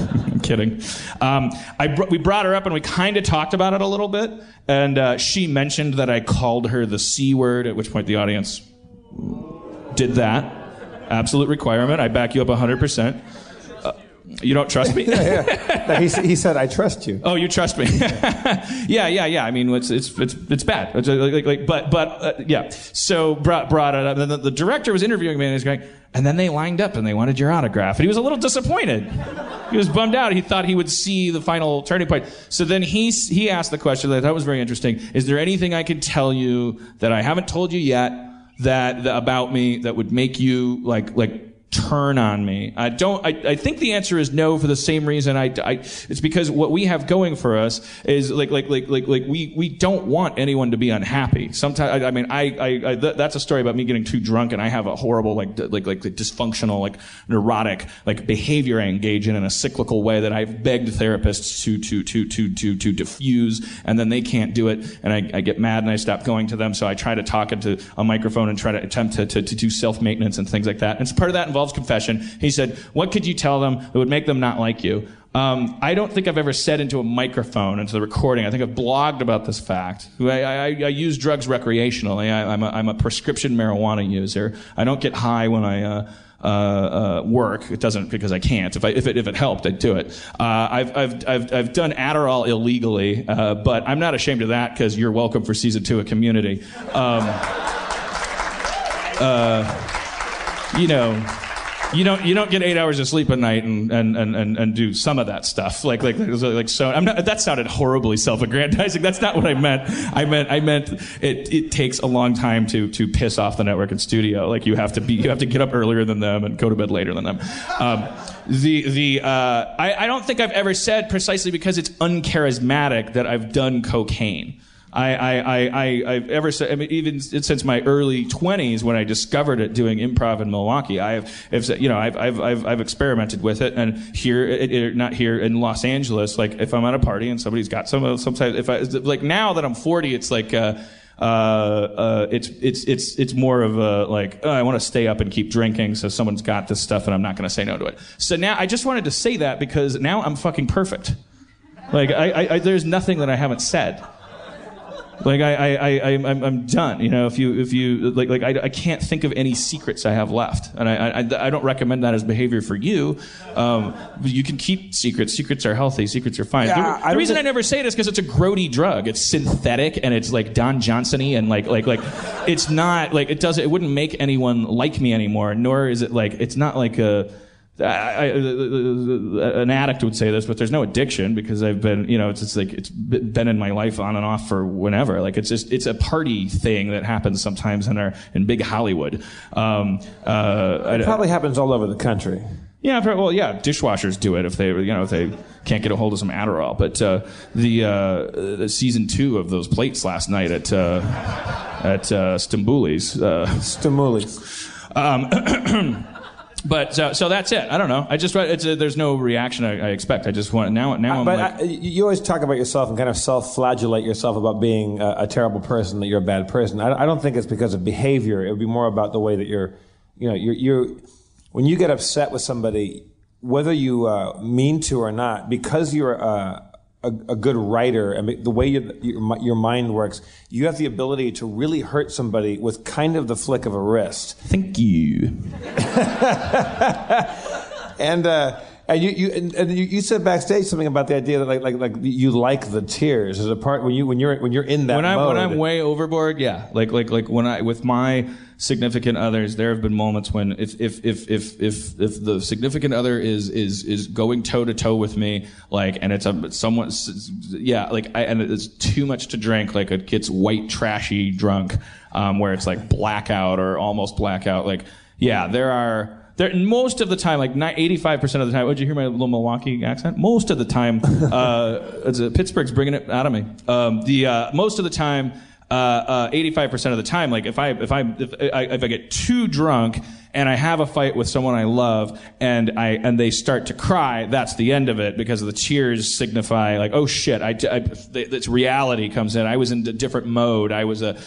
kidding. We brought her up and we kind of talked about it a little bit. And she mentioned that I called her the C word, at which point the audience did that. Absolute requirement. I back you up 100%. You don't trust me? No, he said, I trust you. Oh, you trust me? Yeah. I mean, it's bad. Yeah. So brought it up. And then the director was interviewing me and he's going, and then they lined up and they wanted your autograph. And he was a little disappointed. He was bummed out. He thought he would see the final turning point. So then he asked the question that I thought was very interesting. Is there anything I can tell you that I haven't told you yet about me that would make you like turn on me? I think the answer is no, for the same reason it's because what we have going for us is we don't want anyone to be unhappy. Sometimes that's a story about me getting too drunk and I have a horrible dysfunctional neurotic behavior I engage in a cyclical way that I've begged therapists to diffuse, and then they can't do it and I get mad and I stop going to them, so I try to talk into a microphone and try to attempt to do self-maintenance and things like that. And part of that involves confession. He said, what could you tell them that would make them not like you? I don't think I've ever said into a microphone, into the recording. I think I've blogged about this fact. I use drugs recreationally. I'm a prescription marijuana user. I don't get high when I work. It doesn't, because I can't. If it helped, I'd do it. I've done Adderall illegally, but I'm not ashamed of that, because you're welcome for season 2 of Community. You don't get 8 hours of sleep a night and do some of that stuff. So that sounded horribly self-aggrandizing. That's not what I meant. I meant it takes a long time to piss off the network and studio. Like you have to get up earlier than them and go to bed later than them. I don't think I've ever said, precisely because it's uncharismatic, that I've done cocaine. I've ever said, I mean, even since my early 20s when I discovered it doing improv in Milwaukee, I've experimented with it, and not here in Los Angeles, like if I'm at a party and somebody's got sometimes now that I'm 40, it's like it's more of a I want to stay up and keep drinking, so someone's got this stuff and I'm not going to say no to it. So now I just wanted to say that because now I'm fucking perfect. There's nothing that I haven't said. I'm done. If you I can't think of any secrets I have left, and I don't recommend that as behavior for you. You can keep secrets. Secrets are healthy. Secrets are fine. Yeah, the reason I never say it is because it's a grody drug. It's synthetic and it's like Don Johnson-y and it's not it wouldn't make anyone like me anymore. Nor is it it's not like a. An addict would say this, but there's no addiction because I've been, it's been in my life on and off for whenever. It's a party thing that happens sometimes in big Hollywood. It probably happens all over the country. Yeah, dishwashers do it if they can't get a hold of some Adderall. But the season 2 of those plates last night at Stamboulis. Stamboulis. But so that's it. I don't know. I just there's no reaction I expect. I just want now. You always talk about yourself and kind of self-flagellate yourself about being a terrible person, that you're a bad person. I don't think it's because of behavior. It would be more about the way that you're when you get upset with somebody, whether you mean to or not, because you're a good writer and the way your mind works, you have the ability to really hurt somebody with kind of the flick of a wrist. Thank you. And you said backstage something about the idea that you like the tears as a part when you're in that mode. When I'm way overboard, yeah. With my significant others, there have been moments when if the significant other is going toe to toe with me, and it's someone, and it's too much to drink, it gets white trashy drunk, where it's blackout or almost blackout. Most of the time, 85% of the time. Did you hear my little Milwaukee accent? Most of the time, Pittsburgh's bringing it out of me. Most of the time, 85% of the time, if I get too drunk and I have a fight with someone I love and they start to cry, that's the end of it, because the tears signify oh shit, this reality comes in. I was in a different mode. I was a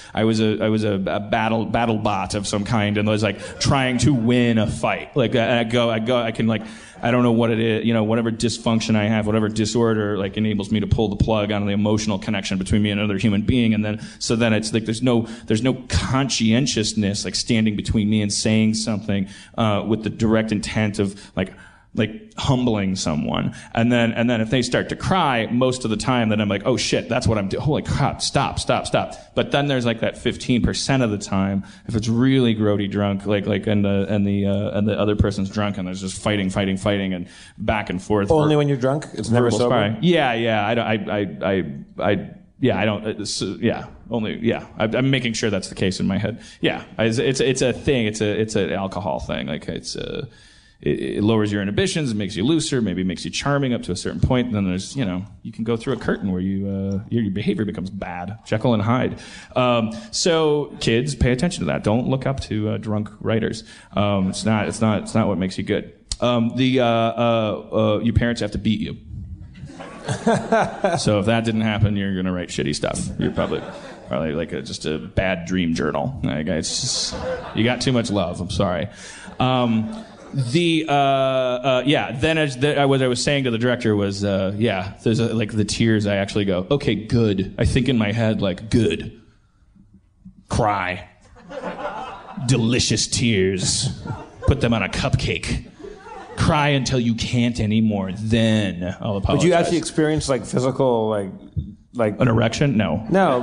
battle bot of some kind, and was trying to win a fight. I can I don't know what it is, whatever dysfunction I have, whatever disorder, like, enables me to pull the plug on the emotional connection between me and another human being. And then it's like there's no conscientiousness, like, standing between me and saying something with the direct intent of, like humbling someone. And then if they start to cry, most of the time, then I'm like, oh shit, that's what I'm doing. Holy crap, stop. But then there's like that 15% of the time, if it's really grody drunk, and the other person's drunk, and there's just fighting and back and forth. Only when you're drunk? It's never sober? Sparring. Yeah. I'm making sure that's the case in my head. Yeah. It's a thing. It's an alcohol thing. Like, it lowers your inhibitions, it makes you looser, maybe makes you charming up to a certain point. And then there's, you can go through a curtain where your behavior becomes bad. Jekyll and Hyde. So kids, pay attention to that. Don't look up to drunk writers. It's not what makes you good. Your parents have to beat you. So if that didn't happen, you're gonna write shitty stuff. You're probably like just a bad dream journal. Like, it's just, you got too much love. I'm sorry. Then what I was saying to the director was, there's like the tears. I actually go, okay, good. I think in my head, like, good. Cry. Delicious tears. Put them on a cupcake. Cry until you can't anymore. Then I'll apologize. Did you actually experience, like, physical, like an erection? No. No.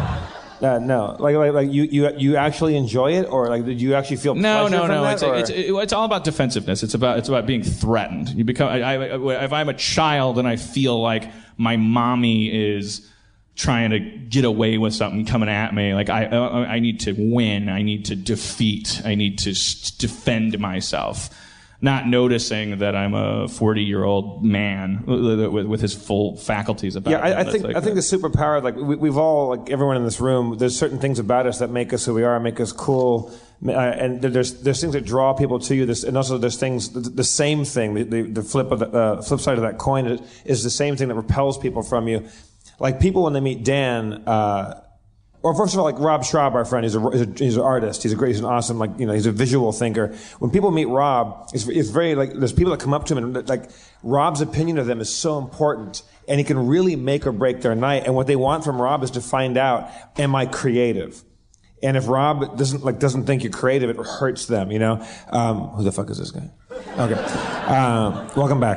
No, like you actually enjoy it, or like did you actually feel pleasure from that? It's all about defensiveness. It's about being threatened. You become. If I'm a child and I feel like my mommy is trying to get away with something coming at me, like I need to win. I need to defeat. I need to defend myself. Not noticing that I'm a 40-year-old man with his full faculties about him. I think the superpower, like we've all, like everyone in this room, there's certain things about us that make us who we are, make us cool, and there's things that draw people to you. And also there's things, the same thing, the flip side of that coin is the same thing that repels people from you. Like people when they meet Dan. Or first of all, like Rob Schraub, our friend, he's an artist. He's an awesome, like, he's a visual thinker. When people meet Rob, it's very, like, there's people that come up to him and, like, Rob's opinion of them is so important, and he can really make or break their night. And what they want from Rob is to find out, am I creative? And if Rob doesn't think you're creative, it hurts them, Who the fuck is this guy? Okay. Welcome back.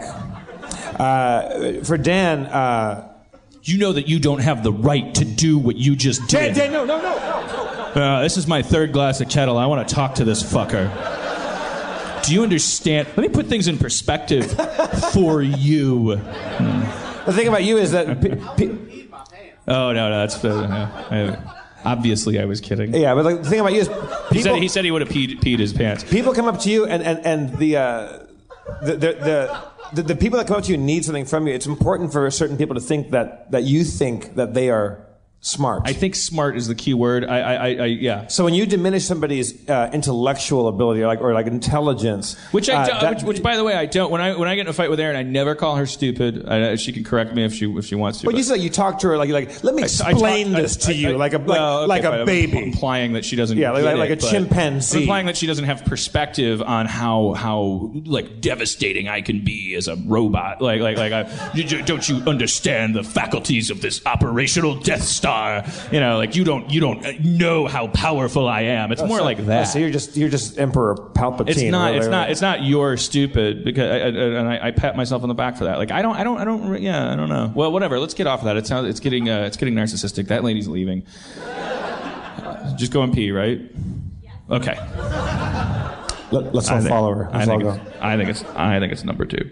For Dan, you know that you don't have the right to do what you just did. Dan, no. This is my third glass of kettle. I want to talk to this fucker. Do you understand? Let me put things in perspective for you. The thing about you is that... Oh, no, that's... obviously, I was kidding. Yeah, but, like, the thing about you is... He said he would have peed his pants. People come up to you and the people that come up to you need something from you. It's important for certain people to think that you think that they are smart. I think smart is the key word. Yeah. So when you diminish somebody's intellectual ability or like intelligence, which by the way I don't. When I get in a fight with Erin, I never call her stupid. She can correct me if she wants to. But you said you talk to her like let me explain this to you like a baby, implying that she doesn't. Yeah, like a chimpanzee. Implying that she doesn't have perspective on how like devastating I can be as a robot. Don't you understand the faculties of this operational Death Star? Like you don't know how powerful I am. It's more like that. So you're just Emperor Palpatine. It's not you're stupid because I pat myself on the back for that. Like I don't know. Well, whatever. Let's get off of that. It's getting narcissistic. That lady's leaving. Just go and pee, right? Yeah. Okay. Let's all follow her. I think it's number 2.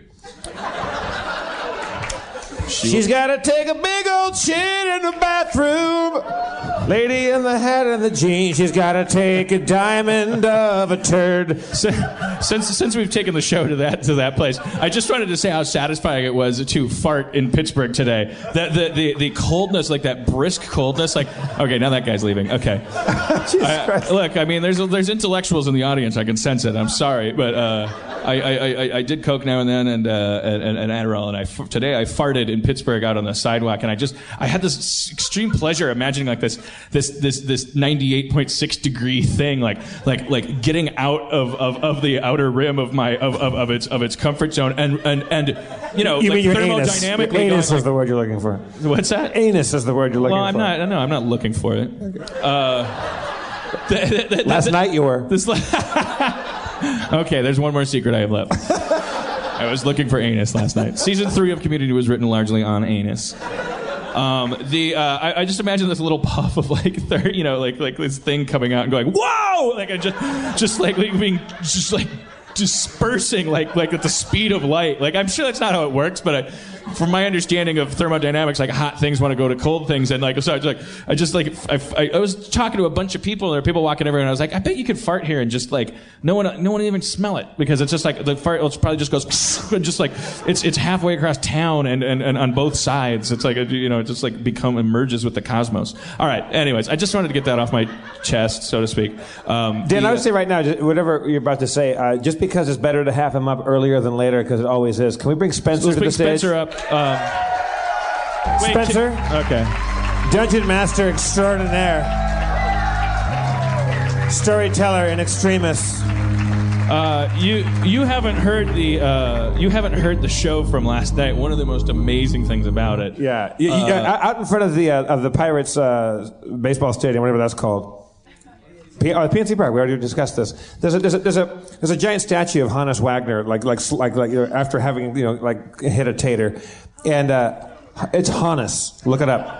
She's got to take a big old shit in the bathroom. Lady in the hat and the jeans. She's got to take a diamond of a turd. Since we've taken the show to that place, I just wanted to say how satisfying it was to fart in Pittsburgh today. The coldness, like that brisk coldness, like okay, now that guy's leaving. Okay, look, I mean, there's intellectuals in the audience. I can sense it. I'm sorry, but I did coke now and then and Adderall, and today I farted in Pittsburgh Pittsburgh out on the sidewalk, and I had this extreme pleasure imagining like this 98.6 degree thing, like getting out of the outer rim of its comfort zone, and you know, You like mean your anus? thermodynamically Your anus going, is the word you're looking for. what's that? Anus is the word you're looking Well, for. I'm not looking for it. Last night you were. Okay, there's one more secret I have left. I was looking for anus last night. Season 3 of Community was written largely on anus. I just imagine this little puff of like this thing coming out and going, whoa! Like I just like being just like dispersing like at the speed of light. Like I'm sure that's not how it works, but from my understanding of thermodynamics, like hot things want to go to cold things, and like so I was talking to a bunch of people, and there were people walking everywhere, and I was like, I bet you could fart here and just like no one even smell it, because it's just like the fart probably just goes just like it's halfway across town and on both sides. It's like it just like emerges with the cosmos. All right. Anyways, I just wanted to get that off my chest, so to speak. Dan, I would say right now, whatever you're about to say, just because it's better to have him up earlier than later, because it always is. Can we bring Spencer Let's to bring the stage? Spencer up. Spencer? Okay. Dungeon Master extraordinaire. Storyteller in extremis. You haven't heard the show from last night. One of the most amazing things about it. Yeah. Out in front of the Pirates baseball stadium, whatever that's called. PNC Park. We already discussed this. There's a giant statue of Hannes Wagner, like after having hit a tater, and it's Hannes. Look it up.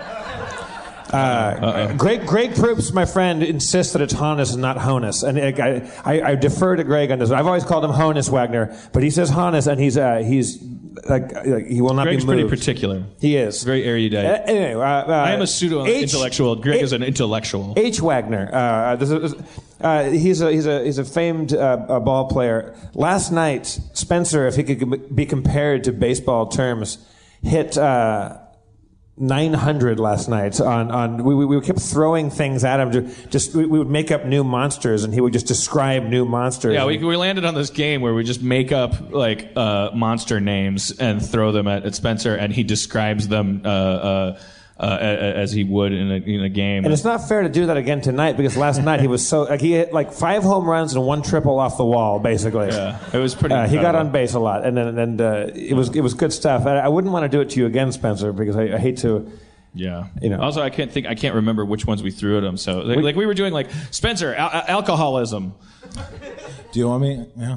Greg Proops, my friend, insists that it's Hannes and not Honus, and I defer to Greg on this. I've always called him Honus Wagner, but he says Hannes, and he's he will not Greg's be moved. pretty particular. He is Very erudite. Anyway, I am a pseudo-intellectual. Greg is an intellectual. H. Wagner. He's a famed ball player. Last night, Spencer, if he could be compared to baseball terms, hit 900 last night. We kept throwing things at him. We would make up new monsters, and he would just describe new monsters. Yeah, we landed on this game where we just make up like monster names and throw them at Spencer, and he describes them as he would in a game. And it's not fair to do that again tonight, because last night he was he hit like 5 home runs and 1 triple off the wall, basically. Yeah, it was pretty. He got on base a lot, and it was good stuff. I wouldn't want to do it to you again, Spencer, because I hate to. Yeah. You know. Also, I can't remember which ones we threw at him. So like we were doing like Spencer alcoholism. Do you want me? Yeah.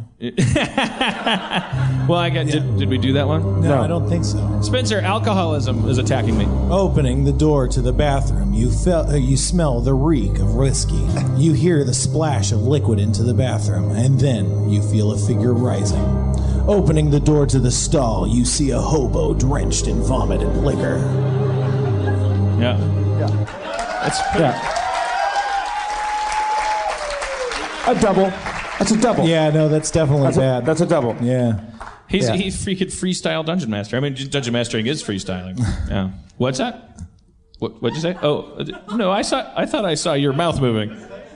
Well, did we do that one? No, I don't think so. Spencer, alcoholism is attacking me. Opening the door to the bathroom, you smell the reek of whiskey. You hear the splash of liquid into the bathroom, and then you feel a figure rising. Opening the door to the stall, you see a hobo drenched in vomit and liquor. Yeah. That's a double. That's a double. Yeah, no, that's definitely bad. That's a double. Yeah. He could freestyle Dungeon Master. I mean, Dungeon Mastering is freestyling. Yeah. What's that? What'd you say? Oh, no, I thought I saw your mouth moving.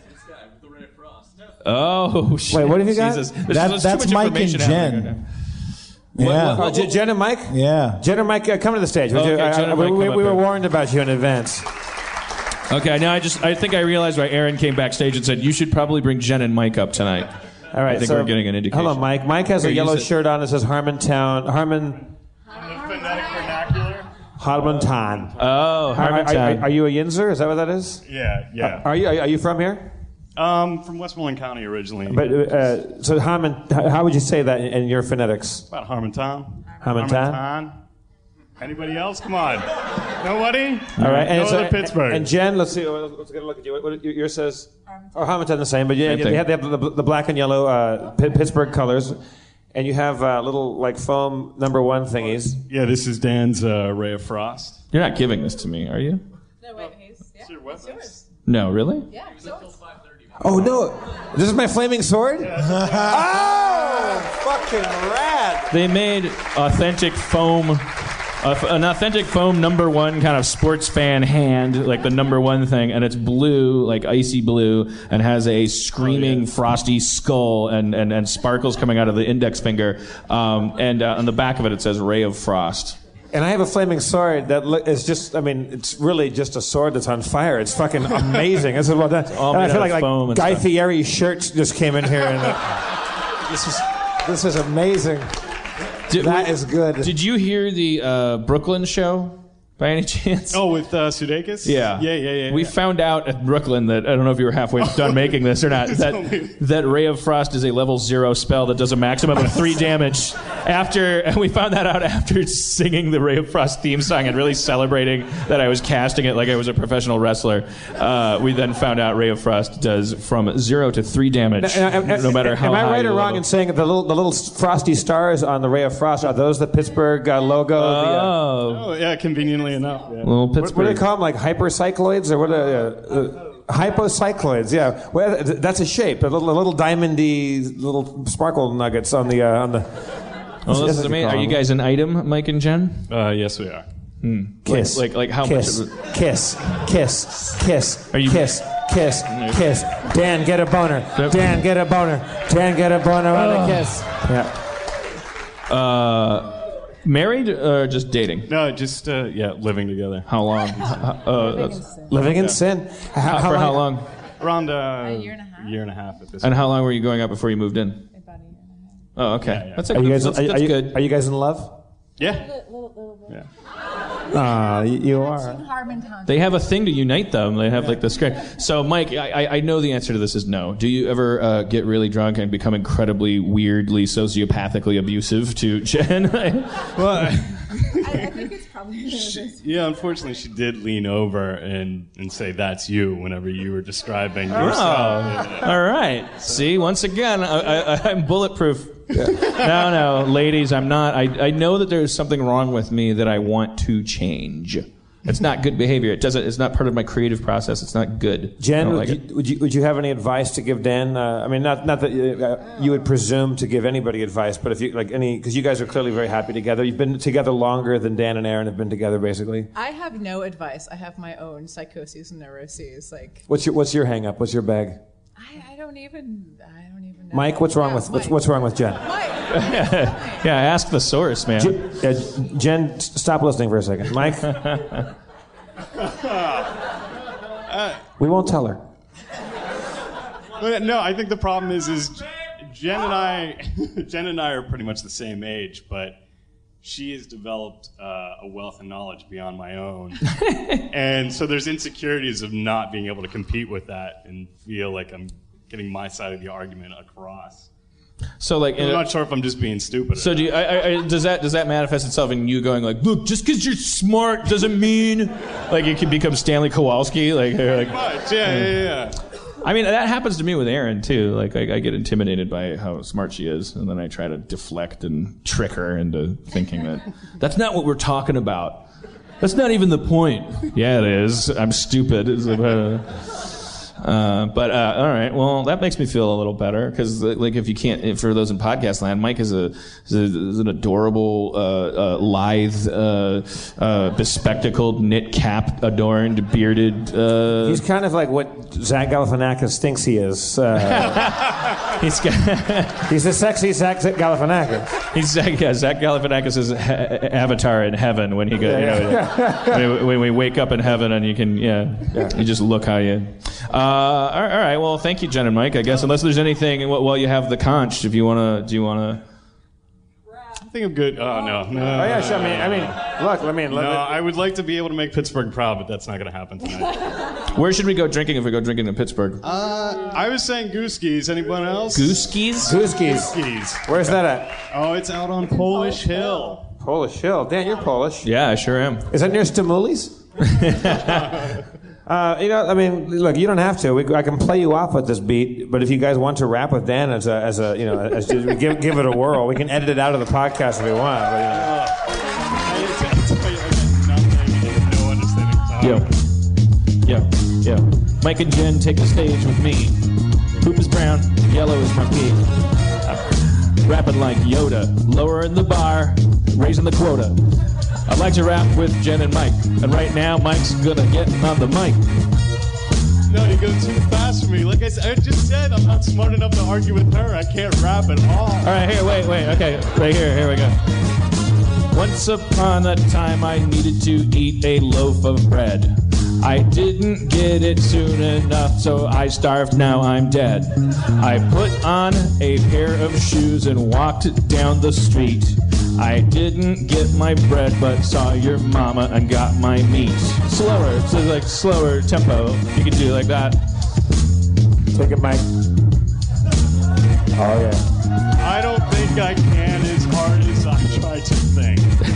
Oh, shit. Wait, what have you got? Jesus. That's Mike and Jen. Yeah. Jen and Mike? Yeah. Jen and Mike, come to the stage. Okay, Jen and Mike, we come up were here. warned about you in advance. Okay, now I think I realized why Aaron came backstage and said, you should probably bring Jen and Mike up tonight. All right, I think we're getting an indication. Hello, Mike. Mike has a Here, yellow use it. shirt on that says Harmontown. Phonetic vernacular. Harmontown. Oh, Harmontown. Are you a Yinzer? Is that what that is? Yeah. Are you from here? From Westmoreland County originally. But so how would you say that in your phonetics? About Harmontown. Harmontown? Anybody else? Come on. Nobody? All right. No other Pittsburgh. And Jen, let's see. Let's get a look at you. What yours says? Or Harmontown the same, but yeah, Same thing. they have the black and yellow Pittsburgh colors, and you have little like foam #1 thingies. Yeah, this is Dan's Ray of Frost. You're not giving this to me, are you? No, wait, yeah, it's yours. No, really? Yeah, it's yours. Oh no! This is my flaming sword. Oh, fucking rad! They made authentic foam. An authentic foam #1 kind of sports fan hand, like the #1 thing, and it's blue, like icy blue, and has a screaming frosty skull and sparkles coming out of the index finger. And on the back of it, it says Ray of Frost. And I have a flaming sword that is just, it's really just a sword that's on fire. It's fucking amazing. It's well done. all And I made feel out of like foam and Guy stuff. Fieri shirts just came in here. And this is amazing. That is good. Did you hear the Brooklyn show by any chance? Oh, with Sudeikis? Yeah. We found out at Brooklyn that, I don't know if you were halfway done making this or not, that Ray of Frost is a level 0 spell that does a maximum of 3 damage. And we found that out after singing the Ray of Frost theme song and really celebrating that I was casting it like I was a professional wrestler. We then found out Ray of Frost does from 0 to 3 damage, no matter how high. Am I right or your wrong level. in saying that the little frosty stars on the Ray of Frost, are those the Pittsburgh logo? Oh, yeah, conveniently enough. Yeah. Well, What do Pittsburgh. they call them? Like hypercycloids or what? Hypocycloids. Yeah, well, that's a shape. The little diamondy little sparkle nuggets on the. Oh, this is amazing. Are you guys an item, Mike and Jen? Yes, we are. Kiss. Like how Kiss. much of it? Kiss. Are you- Kiss. Dan, get a boner. Yep. Dan, get a boner. Dan, get a boner on a kiss. Yeah. Married or just dating? No, just, living together. How long? Living in sin. For how long? Around A year and a half. year and a half at this And point. how long were you going out before you moved in? About a year and a half. Oh, okay. Yeah. That's, Are you guys? that's Are you, good. Are you guys in love? Yeah. Little bit. Ah, you are. Harmontown. They have a thing to unite them. They have like this great. So, Mike, I know the answer to this is no. Do you ever get really drunk and become incredibly weirdly sociopathically abusive to Jen? Well, I think it's probably yeah, unfortunately, she did lean over and say, "That's you," whenever you were describing yourself. All right. See, once again, I'm bulletproof. No, ladies, I'm not. I know that there's something wrong with me that I want to change. It's not good behavior. It's not part of my creative process. It's not good. Jen, I don't would, like it. you have any advice to give Dan? Not that you would presume to give anybody advice, but if you because you guys are clearly very happy together. You've been together longer than Dan and Aaron have been together, basically. I have no advice. I have my own psychoses and neuroses. Like What's your hang up? What's your bag? I don't even know. Mike, what's wrong with what's wrong with Jen? Mike. Yeah, ask the source, man. Jen, stop listening for a second. Mike, we won't tell her. But no, I think the problem is Jen and I are pretty much the same age, but she has developed a wealth of knowledge beyond my own. And so there's insecurities of not being able to compete with that and feel like I'm getting my side of the argument across. So, like, I'm not sure if I'm just being stupid. So do you, does that manifest itself in you going like, look, just because you're smart doesn't mean like you can become Stanley Kowalski? Like, Much, yeah. I mean, that happens to me with Erin too. Like, I get intimidated by how smart she is, and then I try to deflect and trick her into thinking that that's not what we're talking about. That's not even the point. Yeah, it is. I'm stupid. It's like, but all right, well, that makes me feel a little better because, like, if you can't, for those in podcast land, Mike is an adorable, lithe, bespectacled, knit cap, adorned, bearded. He's kind of like what Zach Galifianakis thinks he is. He's a sexy Zach Galifianakis. He's Zach Galifianakis' avatar in heaven when he goes. When we wake up in heaven and you can, you just look how you. All right. Well, thank you, Jen and Mike. I guess unless there's anything while you have the conch, if you wanna, do you wanna? I think I'm good. Oh no. Oh yeah, sure. I mean, look. No, I would like to be able to make Pittsburgh proud, but that's not going to happen tonight. Where should we go drinking if we go drinking in Pittsburgh? I was saying Gooskies. Anyone else? Gooskies? Gooskies. Where's that at? Oh, it's out on Polish Hill. Polish Hill. Dan, you're Polish. Yeah, I sure am. Is that near Stamoulis? Look, you don't have to. I can play you off with this beat, but if you guys want to rap with Dan as give it a whirl, we can edit it out of the podcast if we want. But, Yo. Mike and Jen take the stage with me. Poop is brown, yellow is my pee. Rapping like Yoda, lowering the bar, raising the quota. I'd like to rap with Jen and Mike, and right now Mike's gonna get on the mic. No, you go too fast for me. Like I just said, I'm not smart enough to argue with her. I can't rap at all. All right, here, wait, okay, right here we go. Once upon a time I needed to eat a loaf of bread. I didn't get it soon enough, so I starved, now I'm dead. I put on a pair of shoes and walked down the street. I didn't get my bread, but saw your mama and got my meat. Slower, so like slower tempo. You can do like that. Take it, Mike. Oh, yeah. I don't think I can as hard as I try to think.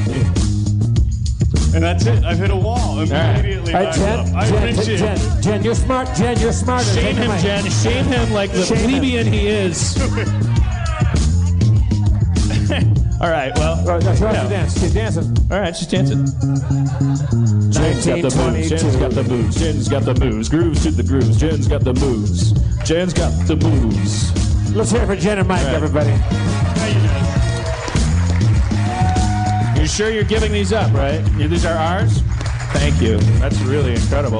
And that's it. I've hit a wall. Immediately back up. I appreciate it. Jen, you're smart. Jen, you're smarter. Shame him, Jen. Shame him like the plebeian he is. All right, well. She wants to dance. She's dancing. All right, she's dancing. Jen's got the moves. Jen's got the moves. Jen's got the moves. Grooves to the grooves. Jen's got the moves. Jen's got the moves. Let's hear it for Jen and Mike, everybody. How you guys? You sure you're giving these up, right? These are ours? Thank you. That's really incredible.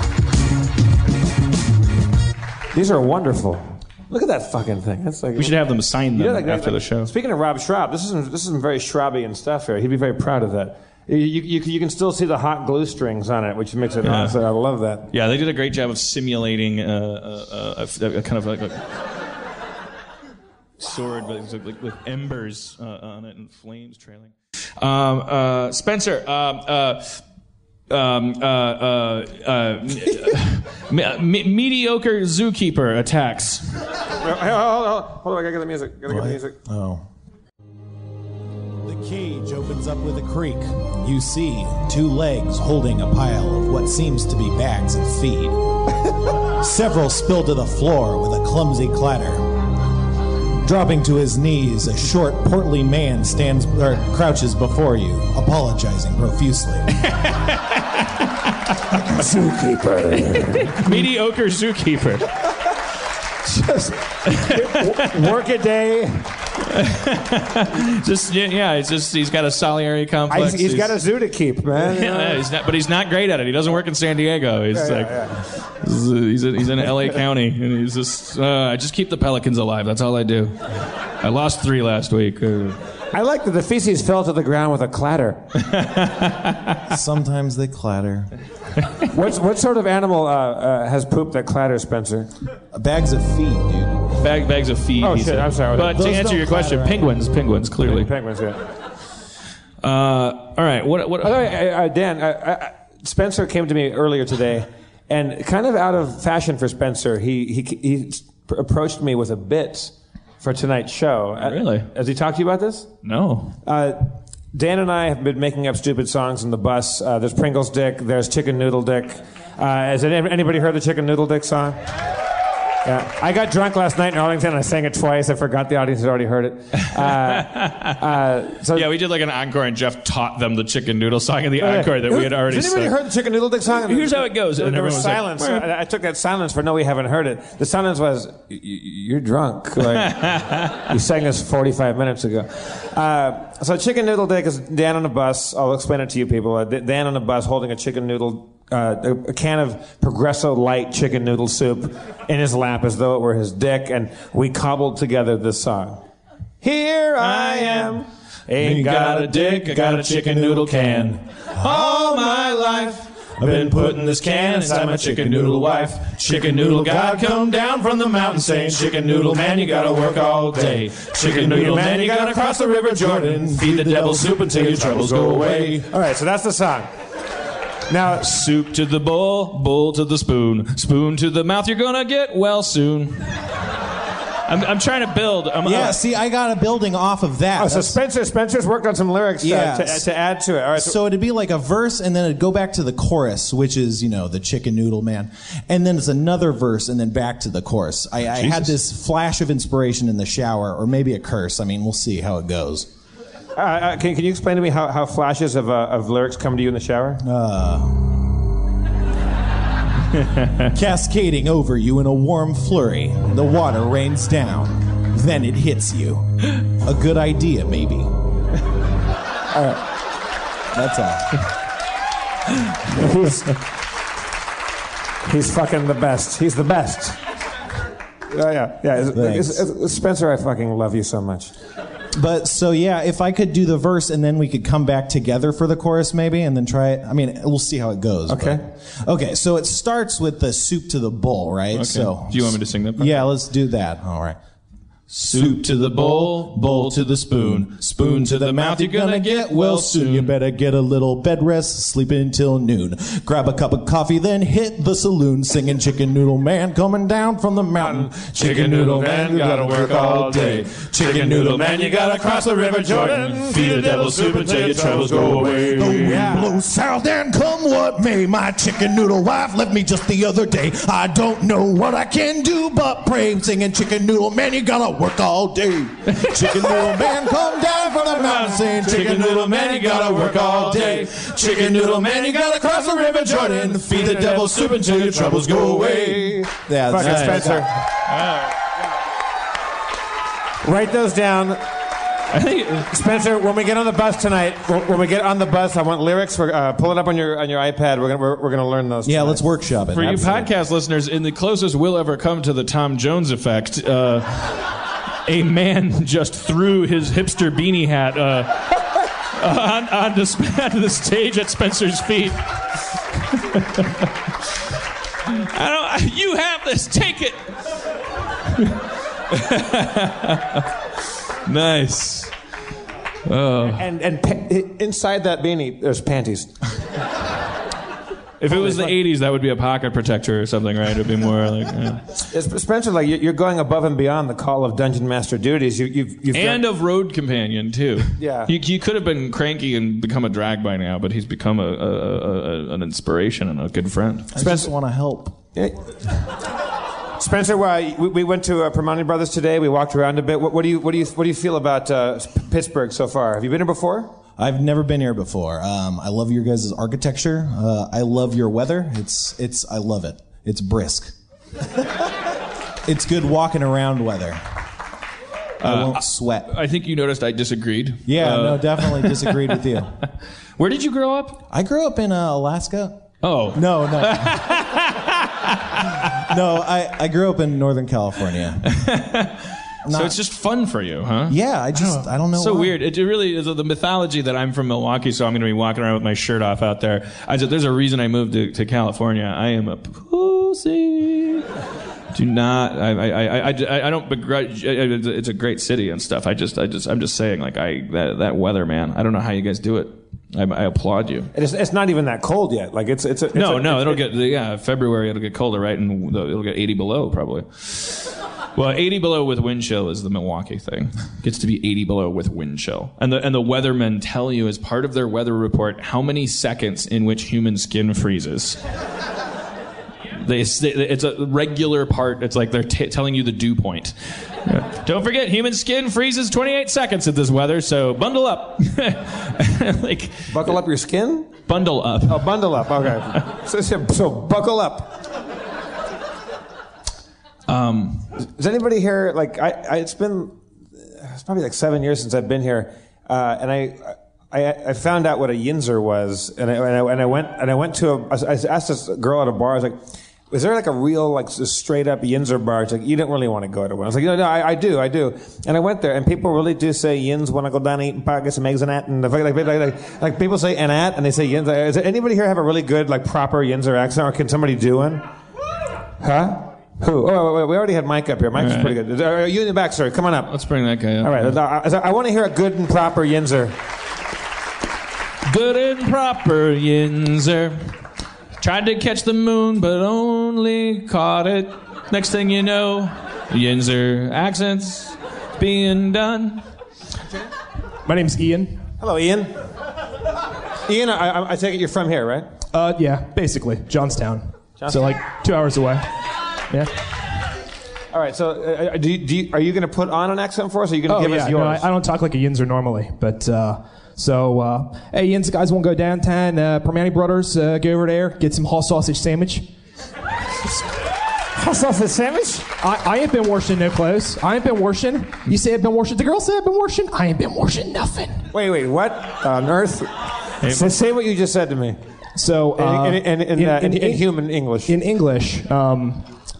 These are wonderful. Look at that fucking thing. That's like We should have them sign them like, after the show. Speaking of Rob Schraub, this is some very Schraubian stuff here. He'd be very proud of that. You can still see the hot glue strings on it, which makes it awesome. I love that. Yeah, they did a great job of simulating a kind of like a sword, but it was like with embers on it and flames trailing. Spencer, mediocre zookeeper attacks. Hold on, I gotta get the music. Oh. The cage opens up with a creak. You see 2 legs holding a pile of what seems to be bags of feed. Several spill to the floor with a clumsy clatter. Dropping to his knees, a short, portly man crouches before you, apologizing profusely. Zookeeper. Mediocre zookeeper. Just work a day. He's got a Salieri complex. He's got a zoo to keep, man. Yeah, he's not great at it. He doesn't work in San Diego. He's he's in LA County, and he's just I just keep the pelicans alive. That's all I do. I lost 3 last week. I like that the feces fell to the ground with a clatter. Sometimes they clatter. What sort of animal has poop that clatters, Spencer? Bags of feed, dude. Bags of feed. Oh shit! I'm sorry. But to answer your question, penguins, clearly. Penguins, yeah. All right. What? Dan, Spencer came to me earlier today, and kind of out of fashion for Spencer, he approached me with a bit for tonight's show. Really? Has he talked to you about this? No. Dan and I have been making up stupid songs in the bus. There's Pringles Dick. There's Chicken Noodle Dick. Has anybody heard the Chicken Noodle Dick song? Yeah. I got drunk last night in Arlington and I sang it twice. I forgot the audience had already heard it. Yeah, we did like an encore and Jeff taught them the Chicken Noodle song in the encore that we had already Has anybody heard the Chicken Noodle Dick song? Here's how it goes. There And was everyone silence. Like, I took that silence for no, we haven't heard it. The silence was, you're drunk. Like, you sang this 45 minutes ago. So Chicken Noodle Dick is Dan on a bus. I'll explain it to you people. Dan on a bus holding a chicken noodle, a can of Progresso Light chicken noodle soup in his lap as though it were his dick, and we cobbled together this song. Here I am, ain't got a dick, I got a chicken noodle can. All my life I've been putting this can inside my chicken noodle wife. Chicken noodle God come down from the mountain saying, chicken noodle man, you gotta work all day. Chicken noodle man, you gotta cross the river Jordan. Feed the devil soup until your troubles go away. All right, so that's the song. Now, soup to the bowl, bowl to the spoon, spoon to the mouth, you're gonna get well soon. I'm trying to build. See, I got a building off of that. Oh, so Spencer's worked on some lyrics to add to it. All right, so it'd be like a verse, and then it'd go back to the chorus, which is, the chicken noodle man. And then it's another verse, and then back to the chorus. I had this flash of inspiration in the shower, or maybe a curse. I mean, we'll see how it goes. Can you explain to me how flashes of lyrics come to you in the shower? Cascading over you in a warm flurry. The water rains down. Then it hits you. A good idea, maybe. All right. That's all. He's fucking the best. He's the best. Yeah. Spencer, I fucking love you so much. But so yeah, if I could do the verse and then we could come back together for the chorus maybe and then try it. I mean, we'll see how it goes. Okay. Okay, so it starts with the soup to the bowl, right? Okay. So Do you want me to sing that part? Yeah, let's do that. All right. Soup to the bowl, bowl to the spoon, spoon to the mouth, you're gonna get well soon. You better get a little bed rest, sleep until noon. Grab a cup of coffee, then hit the saloon, singing Chicken Noodle Man coming down from the mountain. Chicken Noodle Man, you gotta work all day. Chicken Noodle Man, you gotta cross the River Jordan. Feed the devil soup until your troubles go away. The wind blows south and come what may. My chicken noodle wife left me just the other day. I don't know what I can do but pray. Singing Chicken Noodle Man, you gotta work all day. Chicken Noodle Man, come down from the mountain, saying Chicken Noodle Man, you gotta work all day. Chicken Noodle Man, you gotta cross the River Jordan. Feed the devil soup until your troubles go away. Yeah, Fucking that's Spencer. Write those down. I think Spencer, when we get on the bus tonight, when we get on the bus, I want lyrics. Pull it up on your iPad. We're gonna learn those. Yeah, tonight. let's workshop it. for you Absolutely. podcast listeners, in the closest we'll ever come to the Tom Jones effect, a man just threw his hipster beanie hat onto the stage at Spencer's feet. You have this. Take it. Nice. And inside that beanie, there's panties. If it was the 80s, that would be a pocket protector or something, right? It would be more like... Yeah. Spencer, like you're going above and beyond the call of Dungeon Master duties. You've And done... of Road Companion, too. Yeah. He could have been cranky and become a drag by now, but he's become an inspiration and a good friend. I just want to help. Spencer, we went to Permani Brothers today. We walked around a bit. What do you feel about Pittsburgh so far? Have you been here before? I've never been here before. I love your guys' architecture. I love your weather. I love it. It's brisk. It's good walking around weather. I won't sweat. I think you noticed I disagreed. Yeah, no, definitely disagreed with you. Where did you grow up? I grew up in Alaska. Oh. No. No, I grew up in Northern California. So it's just fun for you, huh? Yeah, I don't know. So why. weird. It really is the mythology that I'm from Milwaukee, so I'm going to be walking around with my shirt off out there. There's a reason I moved to California. I am a pussy. Do not. I don't begrudge. It's a great city and stuff. I'm just saying, like that weather, man. I don't know how you guys do it. I applaud you. It's not even that cold yet. Like It'll get February. It'll get colder, right? And it'll get 80 below probably. Well, 80 below with wind chill is the Milwaukee thing. It gets to be 80 below with wind chill. And the weathermen tell you as part of their weather report how many seconds in which human skin freezes. It's a regular part. It's like they're telling you the dew point. Yeah. Don't forget, human skin freezes 28 seconds at this weather, so bundle up. Buckle up your skin? Bundle up. Oh, bundle up. Okay. So buckle up. Does anybody here it's probably like 7 years since I've been here, and I found out what a yinzer was, and I went to I asked this girl at a bar. I was like, "Is there like a real like straight up yinzer bar?" She's like, "You didn't really want to go to one." I was like, "No, I do." And I went there, and people really do say yins want to go down and eat and get some eggs and that, and like people say and at, and they say yins. Does anybody here have a really good like proper yinzer accent, or can somebody do one? Huh? Who? Oh, wait, we already had Mike up here. Mike's pretty good. Are you in the back, sir? Come on up. Let's bring that guy up. All right. I want to hear a good and proper yinzer. Good and proper yinzer. Tried to catch the moon, but only caught it. Next thing you know, yinzer accents being done. My name's Ian. Hello, Ian. Ian, I take it you're from here, right? Yeah, basically. Johnstown. So like 2 hours away. Yeah. All right. So, are you going to put on an accent for us? Or are you going to give us yours? No, I don't talk like a yinzer normally, but hey, yins, guys, want to go downtown? Permani Brothers, go over there, get some hot sausage sandwich. Hot sausage sandwich? I ain't been washing no clothes. I ain't been washing. You say I've been washing. The girl said I've been washing. I ain't been washing nothing. Wait, what on earth? Say what you just said to me. So in human English. In English.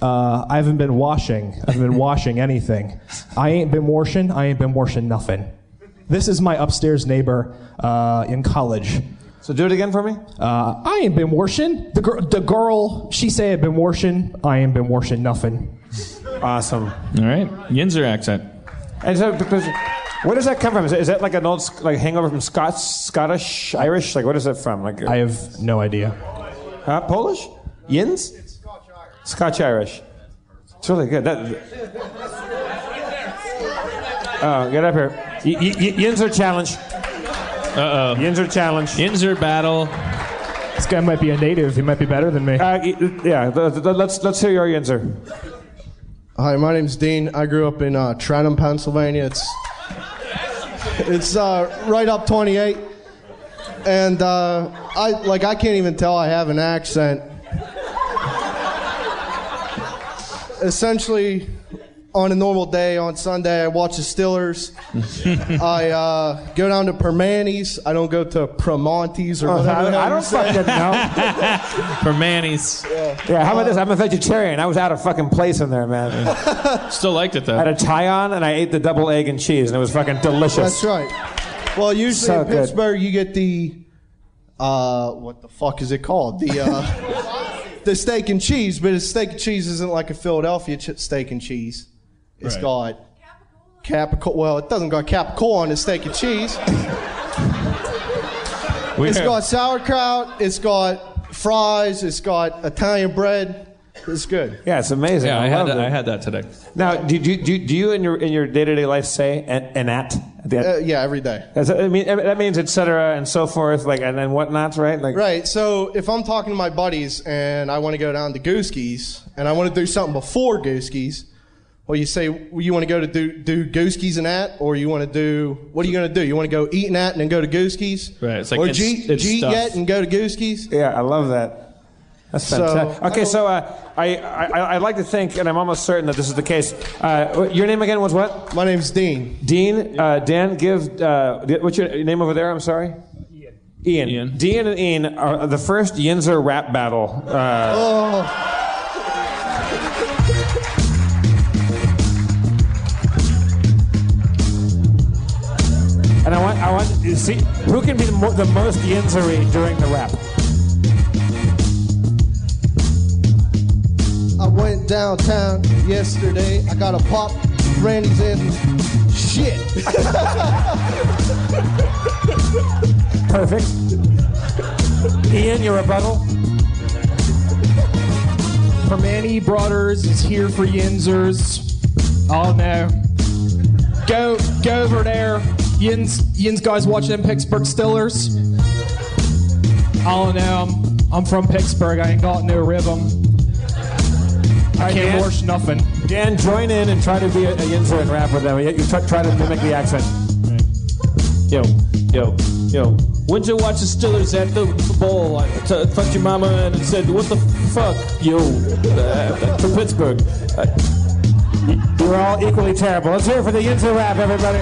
I haven't been washing. I haven't been washing anything. I ain't been washing. I ain't been washing nothing. This is my upstairs neighbor in college. So do it again for me. I ain't been washing. The girl, she say I been washing. I ain't been washing nothing. Awesome. All right. Yinzer accent. And so, where does that come from? Is that like an old hangover from Scottish, Irish? Like, what is that from? Like, I have no idea. Polish? Yins? It's Scotch Irish. It's really good. Oh, get up here. Yinzer challenge. Uh-oh. Yinzer challenge. Yinzer battle. This guy might be a native. He might be better than me. Let's hear your Yinzer. Hi, my name's Dean. I grew up in Trenton, Pennsylvania. It's right up 28, and I can't even tell I have an accent. Essentially, on a normal day, on Sunday, I watch the Steelers. I go down to Permanis. I don't go to Promontes or whatever. I don't fucking know. Permanis. Yeah, how about this? I'm a vegetarian. I was out of fucking place in there, man. Still liked it, though. I had a tie on, and I ate the double egg and cheese, and it was fucking delicious. That's right. Well, usually So in good. Pittsburgh, you get the, what the fuck is it called? The steak and cheese, but a steak and cheese isn't like a Philadelphia steak and cheese. It's got Capicola. Well, it doesn't got Capicola on the steak and cheese. It's got sauerkraut. It's got fries. It's got Italian bread. It's good. Yeah, it's amazing. Yeah, I love had that today. Now, do you in your day-to-day life say an at the end? Yeah, every day. I mean, that means et cetera and so forth, like, and then whatnot, right? Like, Right. So if I'm talking to my buddies and I want to go down to Gooski's and I want to do something before Gooski's, well, you say you want to go to do Gooski's and at, or you want to do, what are you going to do? You want to go eat and at and then go to Gooski's? Right. It's like or it's eat stuff. yet and go to Gooski's? Yeah, I love that. That's fantastic. Okay, so I'd like to think, and I'm almost certain that this is the case. Your name again was what? My name's Dean. Dean. Dan, what's your name over there? I'm sorry. Ian. Dean and Ian are the first Yinzer rap battle. And I want to see who can be the most Yinzery during the rap. I went downtown yesterday. I got a pop Randy's in shit. Perfect. Ian, your rebuttal? Permani Brothers is here for Yinzers. Oh no. Go over there. Yin's guys watching them Pittsburgh Steelers. Oh no, I'm from Pittsburgh. I ain't got no rhythm. I can't wash nothing. Dan, join in and try to be a Yinzer and rap with them. You try to mimic the accent. Yo. When'd you watch the Steelers at the bowl? I fucked your mama and said, what the fuck? Yo, from Pittsburgh. You're all equally terrible. Let's hear it for the Yinzer rap, everybody.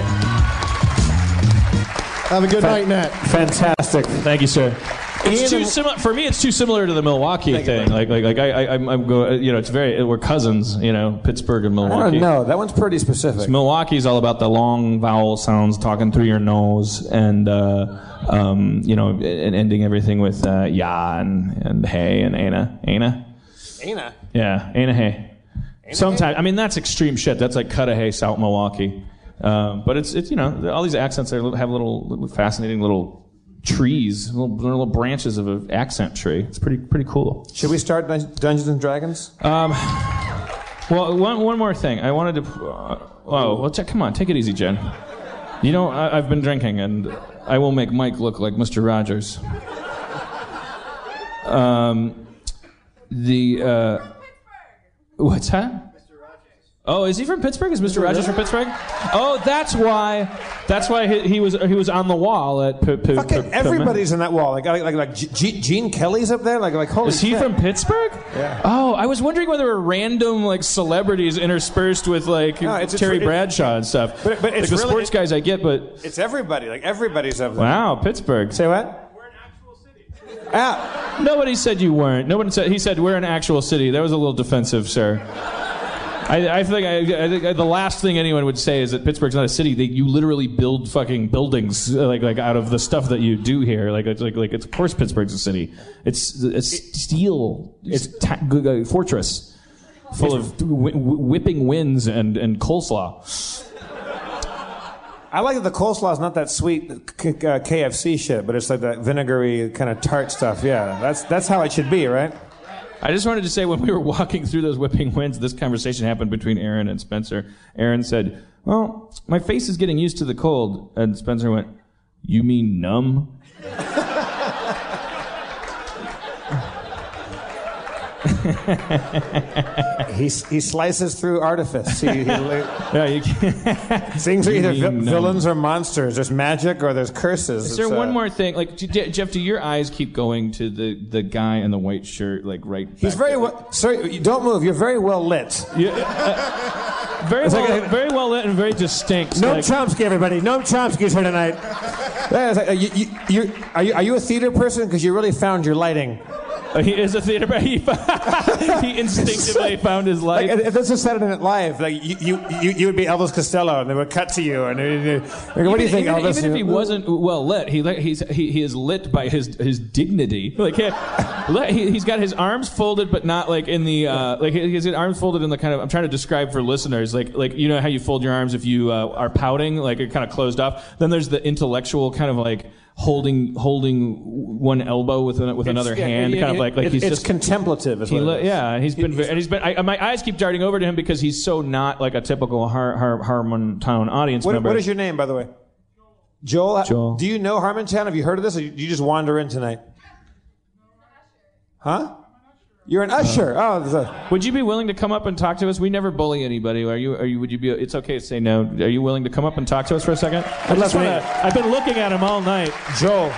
Have a good night, Nat. Fantastic. Thank you, sir. It's too similar for me. It's too similar to the Milwaukee thing. I'm going. It's very. We're cousins. Pittsburgh and Milwaukee. I don't know. That one's pretty specific. Milwaukee's all about the long vowel sounds, talking through your nose, and and ending everything with ya and hey and ana. Yeah, ana hey. Sometimes, I mean, that's extreme shit. That's like cut a hay, South Milwaukee. But it's all these accents have little fascinating little trees, little branches of an accent tree. It's pretty cool. Should we start Dungeons and Dragons? Well, one more thing. I wanted to. Come on, take it easy, Jen. I've been drinking, and I will make Mike look like Mr. Rogers. What's that? Oh, is he from Pittsburgh? Is Mr. Rogers from Pittsburgh? Oh, that's why he was on the wall at. Fucking everybody's in that wall. Like Gene Kelly's up there. Like holy. Is he shit. from Pittsburgh? Yeah. Oh, I was wondering whether there were random celebrities interspersed with Terry Bradshaw and stuff. But it's the really, sports guys I get, but it's everybody. Like everybody's up there. Wow, Pittsburgh. Say what? We're an actual city. Nobody said you weren't. He said we're an actual city. That was a little defensive, sir. I think the last thing anyone would say is that Pittsburgh's not a city. You literally build fucking buildings like out of the stuff that you do here. Like it's of course Pittsburgh's a city. It's steel. It's a fortress full of whipping winds and coleslaw. I like that the coleslaw is not that sweet KFC shit, but it's like that vinegary kind of tart stuff. Yeah, that's how it should be, right? I just wanted to say, when we were walking through those whipping winds, this conversation happened between Aaron and Spencer. Aaron said, "Well, my face is getting used to the cold," and Spencer went, "You mean numb?" He slices through artifice. Yeah, you can. Things are either villains or monsters. There's magic or there's curses. Is there one more thing? Like, Jeff, do your eyes keep going to the guy in the white shirt, like right? He's very well. Sorry, don't move. You're very well lit. Very well lit and very distinct. Noam Chomsky, everybody. Noam Chomsky's here tonight. Are you a theater person? Because you really found your lighting. He is a theater. He instinctively found his light. Like, if this was Saturday Night Live, like you would be Elvis Costello, and they would cut to you. And what do you think, Elvis? Even if he wasn't well lit, he is lit by his dignity. Like he's got his arms folded, but not like in the like his arms folded in the kind of. I'm trying to describe for listeners, like you know how you fold your arms if you are pouting, like you're kind of closed off. Then there's the intellectual kind of like holding one elbow with another hand, kind of like he's just contemplative. Is what he's been my eyes keep darting over to him because he's so not like a typical Harmontown audience member. What is your name, by the way? Joel. Do you know Harmontown? Have you heard of this, or do you just wander in tonight? Huh? You're an usher. Would you be willing to come up and talk to us? We never bully anybody. Would you be? It's okay to say no. Are you willing to come up and talk to us for a second? I've been looking at him all night. Joel.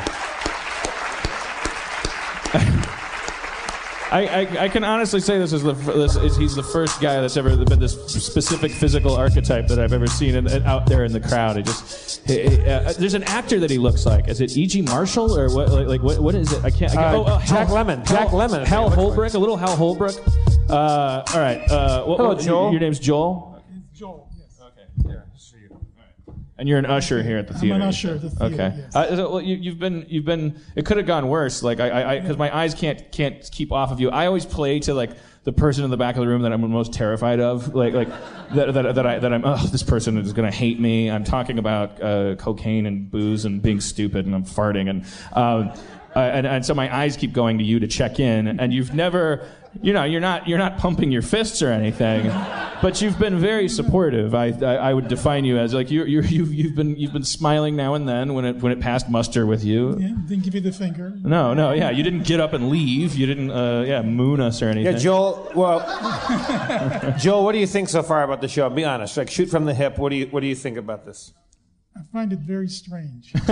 I can honestly say he's the first guy that's ever been this specific physical archetype that I've ever seen out there in the crowd. There's an actor that he looks like. Is it E.G. Marshall or what? What is it? I can't. Jack Lemmon. Jack Lemmon. Hal Holbrook. A little Hal Holbrook. All right. Hello, Joel. Your name's Joel. It's Joel. Yes. Okay. Here. See you. All right. And you're an usher here at the theater. I'm an usher at the theater. Okay. Yes. Well, you've been. It could have gone worse. Like because my eyes can't keep off of you. I always play to like the person in the back of the room that I'm most terrified of. Like that I'm. Oh, this person is gonna hate me. I'm talking about cocaine and booze and being stupid and I'm farting and so my eyes keep going to you to check in, and you've never. You're not pumping your fists or anything, but you've been very supportive. I would define you as like you've been smiling now and then when it passed muster with you. Yeah, didn't give you the finger. No, yeah, you didn't get up and leave. You didn't moon us or anything. Yeah, Joel. Well, Joel, what do you think so far about the show? Be honest, like shoot from the hip. What do you think about this? I find it very strange. I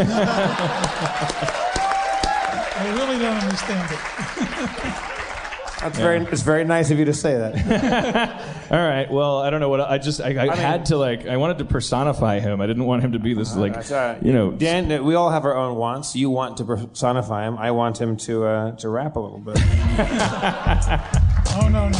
really don't understand it. It's very nice of you to say that. All right. Well, I don't know what I had to I wanted to personify him. I didn't want him to be this Dan, we all have our own wants. You want to personify him. I want him to rap a little bit. Oh no.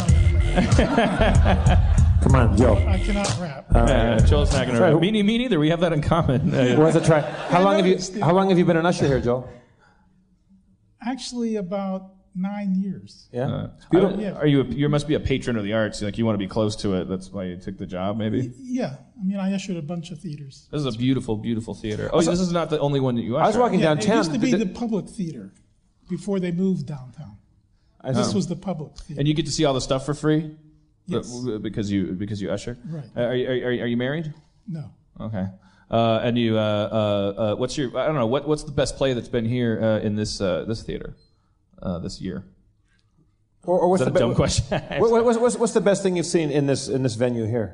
Come on, Joe. I cannot rap. Joel's not going to rap. Me neither. We have that in common. Worth a try. How long have you been an usher here, Joel? Actually, about 9 years. Yeah. Are you must be a patron of the arts? Like you want to be close to it. That's why you took the job, maybe. Yeah. I mean, I ushered a bunch of theaters. This is a beautiful, beautiful theater. Oh, this is not the only one that you ushered. I was walking downtown. It used to be the public theater before they moved downtown. This was the public theater. And you get to see all the stuff for free. Yes. Because you usher. Right. Are you married? No. Okay. And you what's your I don't know what's the best play that's been here in this theater this year? Or what's the dumb question? What's the best thing you've seen in this venue here?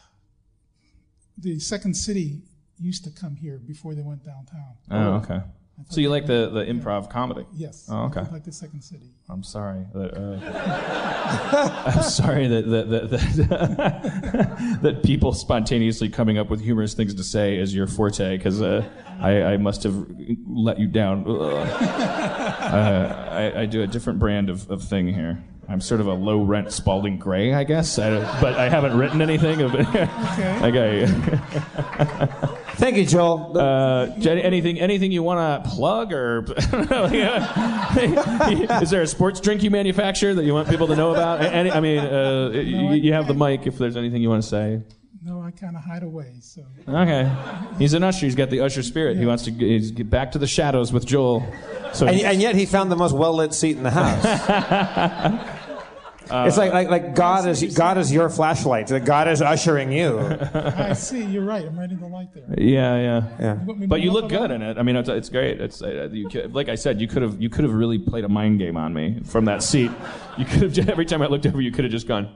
The Second City used to come here before they went downtown. Oh, okay. So you like the improv comedy? Yes. Oh, okay. I like the Second City. I'm sorry. I'm sorry that people spontaneously coming up with humorous things to say is your forte, because I must have let you down. I do a different brand of thing here. I'm sort of a low-rent Spalding Gray, I guess, but I haven't written anything of it. Okay. Thank you, Joel. Anything you want to plug, or is there a sports drink you manufacture that you want people to know about? You have the mic if there's anything you want to say. No, I kind of hide away. So. Okay. He's an usher. He's got the usher spirit. Yeah. He wants to get back to the shadows with Joel. So and yet he found the most well-lit seat in the house. It's like God is your flashlight. God is ushering you. I see. You're right. I'm right in the light there. Yeah. But you look good in it. I mean, it's great. It's like I said, you could have really played a mind game on me from that seat. You could have, every time I looked over, you could have just gone.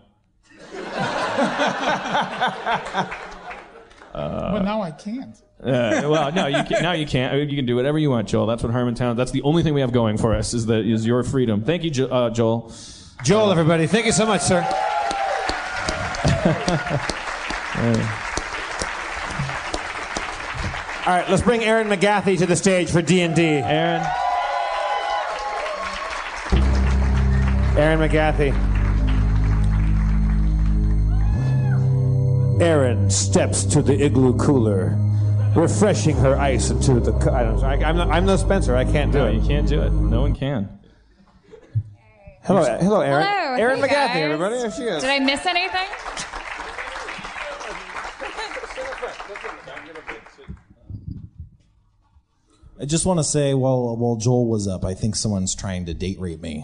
But now I can't. Well, no, you can, now you can't. You can do whatever you want, Joel. That's what Harmontown. That's the only thing we have going for us is your freedom. Thank you, Joel. Joel, everybody, thank you so much, sir. All right, let's bring Aaron McGathy to the stage for D&D. Aaron McGathy. Aaron steps to the igloo cooler, refreshing her ice into the... I'm no Spencer. I can't do it. No, you can't do it. No one can. Hello, Aaron. Hello. Aaron Hey, McGathy, guys. everybody. There she is. Did I miss anything? I just want to say, while Joel was up, I think someone's trying to date rape me.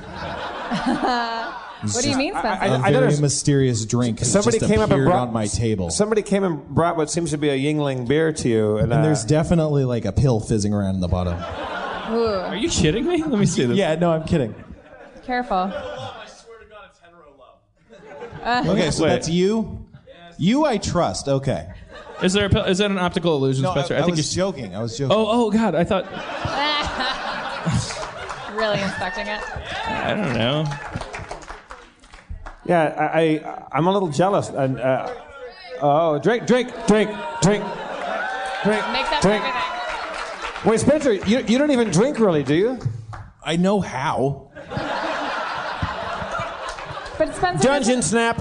What do you mean, Spencer? A very mysterious drink has just appeared on my table. Somebody came and brought what seems to be a Yingling beer to you. And there's definitely like a pill fizzing around in the bottom. Ooh. Are you kidding me? Let me see this. Yeah, no, I'm kidding. Careful. I swear to God, it's hetero love. Okay, so that's you? You I trust, okay. Is that an optical illusion, No, Spencer? I was joking. I was joking. Oh, God, I thought... Really inspecting it? I don't know. Yeah, I'm a little jealous. And drink. Make that drink. everything. Wait, Spencer, you don't even drink really, do you? I know how. But Spencer... Dungeon snap.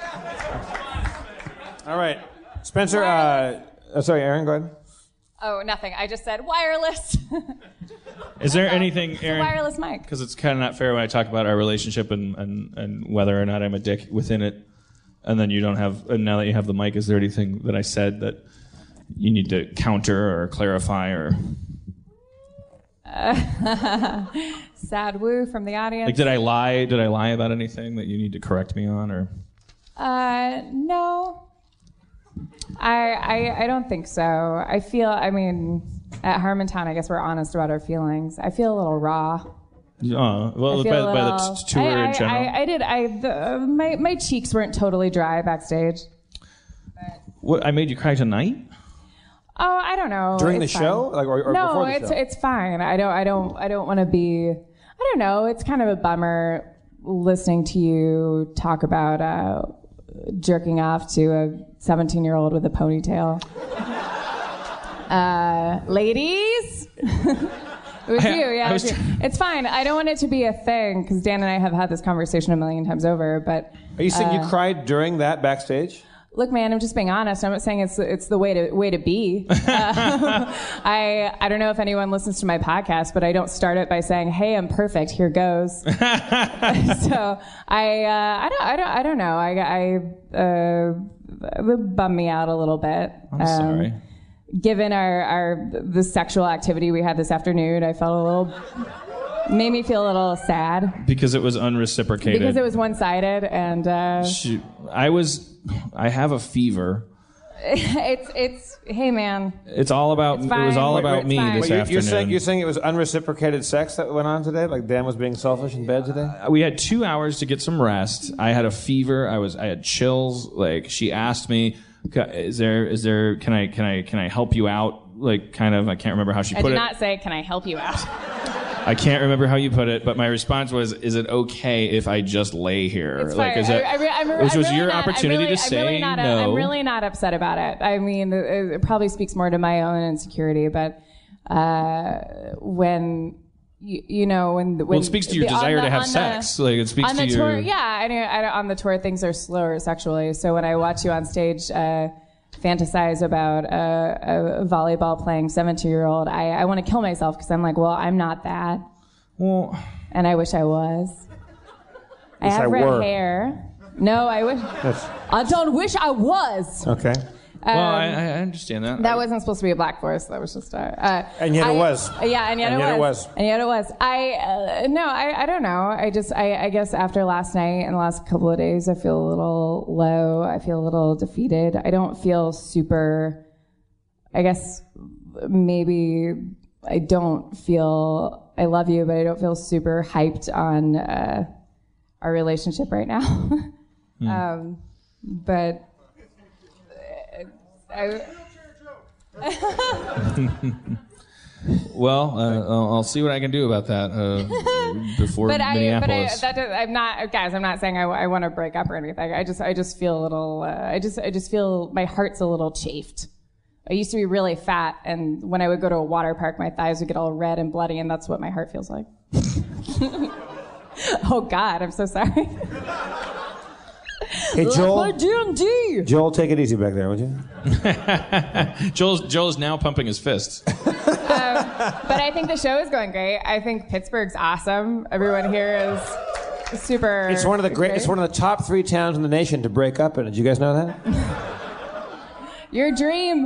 All right. Spencer, sorry, Aaron, go ahead. Oh, nothing. I just said wireless. Is there anything, Aaron? Wireless mic. Because it's kind of not fair when I talk about our relationship and whether or not I'm a dick within it, and then you don't have. And now that you have the mic, is there anything that I said that you need to counter or clarify or? Sad woo from the audience. Like, did I lie? Did I lie about anything that you need to correct me on, or? No. I don't think so. I feel, at Harmontown, I guess we're honest about our feelings. I feel a little raw. Well, by the tour in general. My cheeks weren't totally dry backstage. What, I made you cry tonight? Oh, I don't know. During It's the fine. show? Or no, before the show? it's fine. I don't want to be, I don't know. It's kind of a bummer listening to you talk about jerking off to a 17-year-old with a ponytail. Ladies? It was you, yeah. It's fine. I don't want it to be a thing, because Dan and I have had this conversation a million times over, but... Are you saying you cried during that backstage? Look, man, I'm just being honest. I'm not saying it's the way to be. I don't know if anyone listens to my podcast, but I don't start it by saying, "Hey, I'm perfect. Here goes." So I don't know. It bummed me out a little bit. I'm sorry. Given the sexual activity we had this afternoon, I felt made me feel a little sad. Because it was unreciprocated. Because it was one-sided, and Shoot. I have a fever. it's hey man. It's all about. It was all about me this afternoon. You're saying it was unreciprocated sex that went on today? Like Dan was being selfish in bed today? We had 2 hours to get some rest. I had a fever. I had chills. Like, she asked me, can I help you out like kind of, I can't remember how she I put did it. not say, can I help you out? I can't remember how you put it, but my response was, is it okay if I just lay here? It's like, fine. is it, which was your opportunity to say no. I'm really not upset about it. I mean, it probably speaks more to my own insecurity, but when when it speaks to your desire to have sex. Like it speaks on to the your tour. Yeah, on the tour things are slower sexually. So when I watch you on stage fantasize about a volleyball playing 17-year-old, I want to kill myself because I'm like, well, I'm not that. Well, and I wish I was. I have red hair. No, I wish. I don't wish I was. Okay. Well, I understand that. That wasn't supposed to be a black voice. That was just and yet it was. Yeah, and yet it was. And yet it was. I don't know. I guess after last night and the last couple of days, I feel a little low. I feel a little defeated. I don't feel super. I guess maybe I don't feel. I love you, but I don't feel super hyped on our relationship right now. But. Well, I'll see what I can do about that before Minneapolis. I'm not saying I want to break up or anything. I just feel a little. I just feel my heart's a little chafed. I used to be really fat, and when I would go to a water park, my thighs would get all red and bloody, and that's what my heart feels like. Oh God, I'm so sorry. Hey, Joel. D&D. Joel, take it easy back there, would you? Joel's now pumping his fists. But I think the show is going great. I think Pittsburgh's awesome. Everyone here is super. It's one of the great. It's one of the top 3 towns in the nation to break up in. Did you guys know that? Your dream.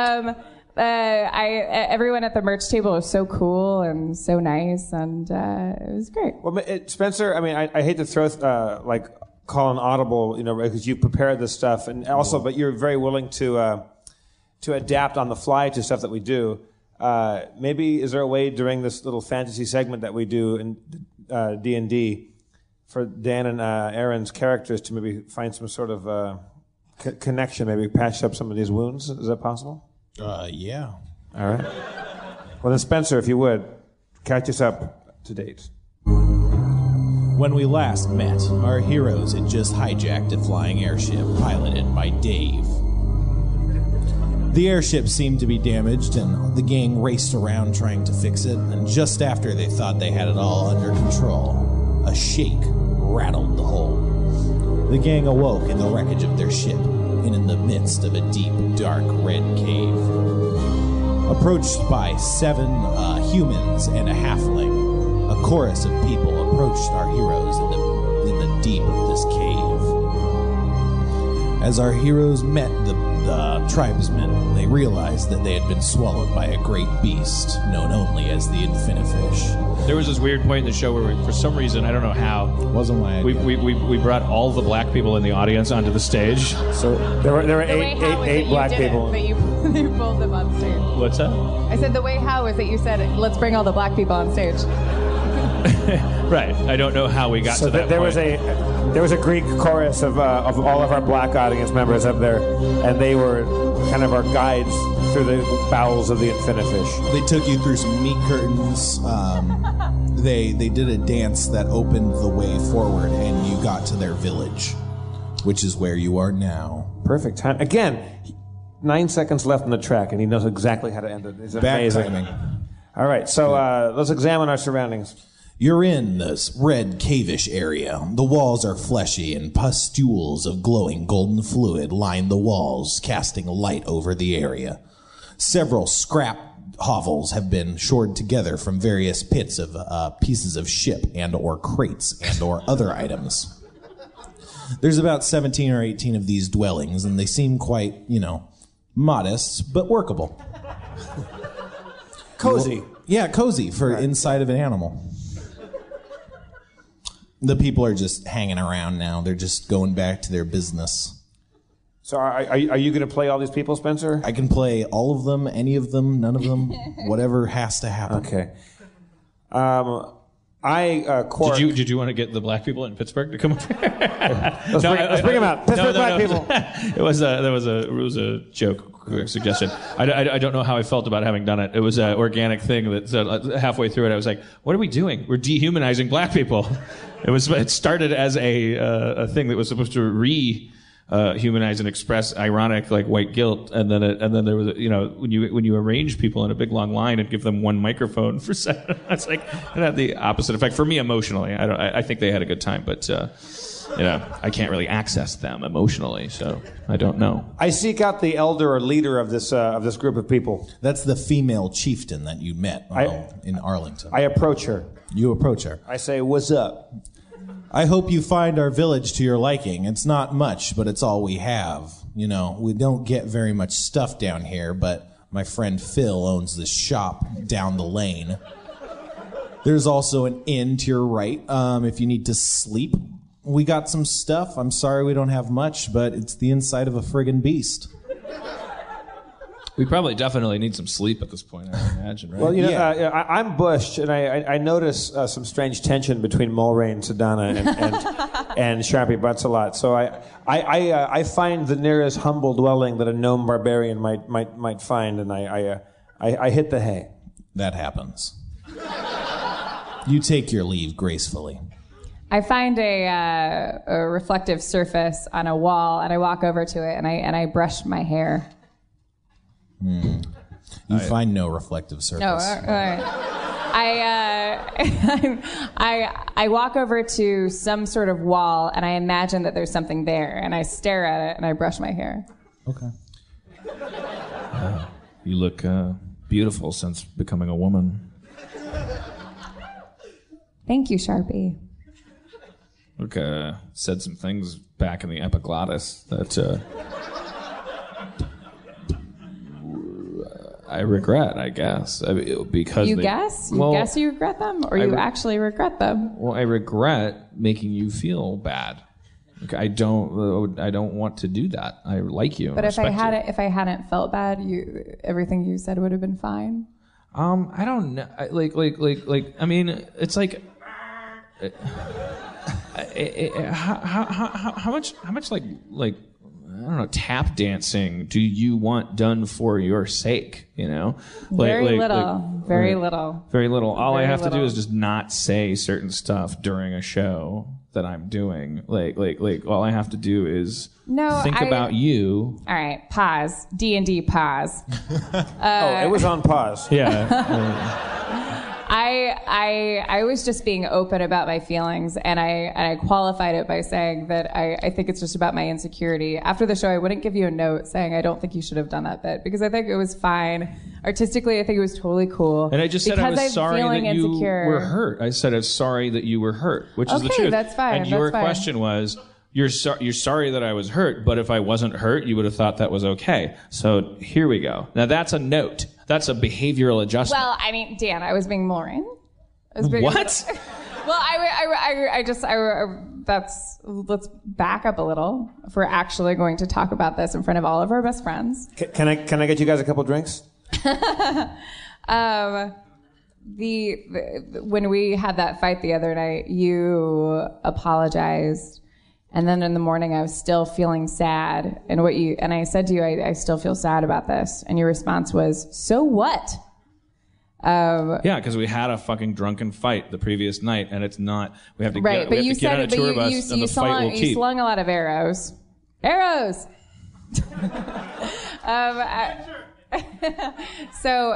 Everyone at the merch table was so cool and so nice, and it was great. Well, Spencer, I mean, I hate to throw call an audible, because you prepared this stuff, and also, but you're very willing to adapt on the fly to stuff that we do. Maybe is there a way during this little fantasy segment that we do in D&D for Dan and Aaron's characters to maybe find some sort of connection, maybe patch up some of these wounds? Is that possible? Yeah. All right. Well, then, Spencer, if you would, catch us up to date. When we last met, our heroes had just hijacked a flying airship piloted by Dave. The airship seemed to be damaged, and the gang raced around trying to fix it, and just after they thought they had it all under control, a shake rattled the hull. The gang awoke in the wreckage of their ship, and in the midst of a deep, dark, red cave. Approached by 7 humans and a halfling, a chorus of people approached our heroes in the deep of this cave. As our heroes met the tribesmen, they realized that they had been swallowed by a great beast known only as the Infinifish. There was this weird point in the show where, for some reason, I don't know how, wasn't my idea. We brought all the black people in the audience onto the stage. So there were eight black people. But you pulled them on stage. What's that? I said the way how is that you said, let's bring all the black people on stage. Right. I don't know how we got to that there point. There was a Greek chorus of all of our black audience members up there, and they were kind of our guides through the bowels of the Infinifish. They took you through some meat curtains. They did a dance that opened the way forward, and you got to their village, which is where you are now. Perfect time. Again, 9 seconds left on the track, and he knows exactly how to end it. It's amazing. Back timing. All right, so let's examine our surroundings. You're in this red cavish area. The walls are fleshy, and pustules of glowing golden fluid line the walls, casting light over the area. Several scrap hovels have been shored together from various pits of pieces of ship and or crates and or other items. There's about 17 or 18 of these dwellings, and they seem quite, modest, but workable. Cozy. Yeah, cozy for inside of an animal. The people are just hanging around now. They're just going back to their business. So are you going to play all these people, Spencer? I can play all of them, any of them, none of them, whatever has to happen. Okay. Did you want to get the black people in Pittsburgh to come up here? Let's bring them out. Pittsburgh black people. It was a joke, quick suggestion. I don't know how I felt about having done it. It was an organic thing that halfway through it I was like, what are we doing? We're dehumanizing black people. It started as a thing that was supposed to humanize and express ironic like white guilt, and then there was when you arrange people in a big long line and give them one microphone for it's like it had the opposite effect for me emotionally. I think they had a good time, but I can't really access them emotionally, so I don't know. I seek out the elder or leader of this group of people. That's the female chieftain that you met in Arlington. I approach her. You approach her. I say, "What's up?" I hope you find our village to your liking. It's not much, but it's all we have. We don't get very much stuff down here, but my friend Phil owns this shop down the lane. There's also an inn to your right if you need to sleep. We got some stuff. I'm sorry we don't have much, but it's the inside of a friggin' beast. We probably definitely need some sleep at this point, I imagine, right? Well, I'm bushed, and I notice some strange tension between Mulray and Sedana and Sharpie Butts a lot. So I find the nearest humble dwelling that a gnome barbarian might find, and I hit the hay. That happens. You take your leave gracefully. I find a reflective surface on a wall, and I walk over to it, and I brush my hair. You find no reflective surface. No, all right. I walk over to some sort of wall, and I imagine that there's something there, and I stare at it, and I brush my hair. Okay. You look beautiful since becoming a woman. Thank you, Sharpie. Look, said some things back in the epiglottis that I regret, I guess. Because you guess? You guess you regret them? Or you actually regret them? Well, I regret making you feel bad. I don't want to do that. I like you. But if I hadn't felt bad, everything you said would have been fine. I don't know. I mean, it's like how much like I don't know, tap dancing do you want done for your sake? Very little. Very little. All I have to do is just not say certain stuff during a show that I'm doing. Like all I have to do is think about you. All right, pause. D&D pause. It was on pause. Yeah. I was just being open about my feelings, and I qualified it by saying that I think it's just about my insecurity. After the show, I wouldn't give you a note saying I don't think you should have done that bit, because I think it was fine. Artistically, I think it was totally cool. And I just said I was sorry that you were hurt. I said I was sorry that you were hurt, which is the truth. Okay, that's fine. And your question was, you're sorry that I was hurt, but if I wasn't hurt, you would have thought that was okay. So here we go. Now that's a note. That's a behavioral adjustment. Well, I mean, Dan, I was being Lauren. What? Well, let's back up a little. If we're actually going to talk about this in front of all of our best friends. Can I get you guys a couple drinks? When we had that fight the other night, you apologized, and then in the morning I was still feeling sad. And I said to you, I still feel sad about this, and your response was, "So what?" Yeah, because we had a fucking drunken fight the previous night, and it's not. We have to right, get, but we you have to get on a tour bus, and the fight will keep. You slung a lot of arrows. Arrows. So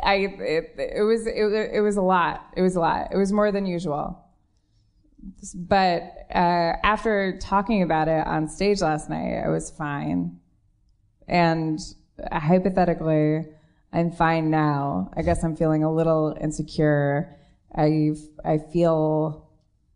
it was a lot. It was a lot. It was more than usual. But after talking about it on stage last night, I was fine. And hypothetically, I'm fine now. I guess I'm feeling a little insecure. I feel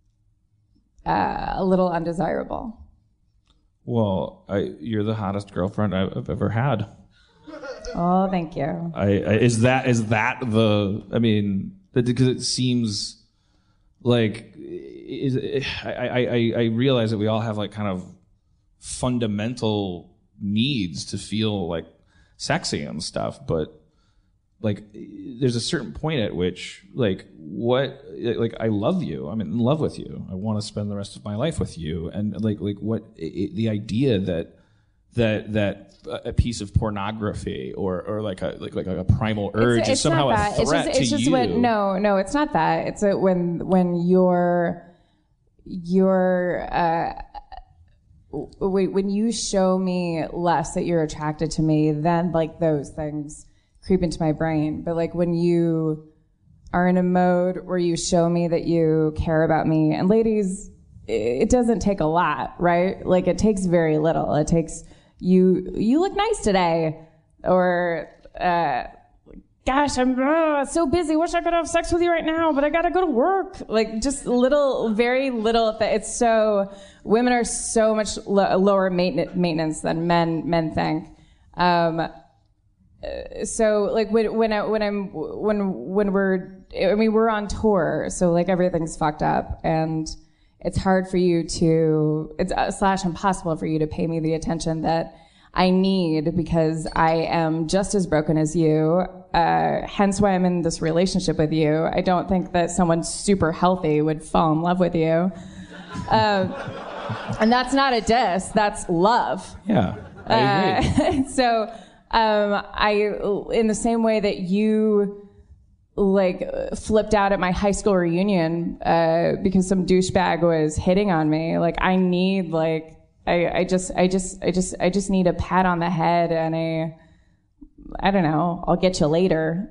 a little undesirable. Well, you're the hottest girlfriend I've ever had. Oh, thank you. Is that the? I mean, because it seems like I realize that we all have like kind of fundamental needs to feel like sexy and stuff, but like there's a certain point at which like I love you. I'm in love with you. I want to spend the rest of my life with you. And the idea that a piece of pornography or like a primal urge is somehow a threat to you. No, it's not that. It's when when you show me less that you're attracted to me, then like those things creep into my brain. But like when you are in a mode where you show me that you care about me, and ladies, it doesn't take a lot, right? Like it takes very little. It takes you look nice today, or gosh, I'm so busy. Wish I could have sex with you right now, but I gotta go to work. Like just very little. It's so, women are so much lower maintenance than men think. So like when we're on tour, so like everything's fucked up, and it's hard for you to, it's / impossible for you to pay me the attention that I need, because I am just as broken as you. Hence why I'm in this relationship with you. I don't think that someone super healthy would fall in love with you. And that's not a diss, that's love. Yeah, I agree. So, in the same way that you like flipped out at my high school reunion because some douchebag was hitting on me, like I need like I just need a pat on the head and I don't know, I'll get you later.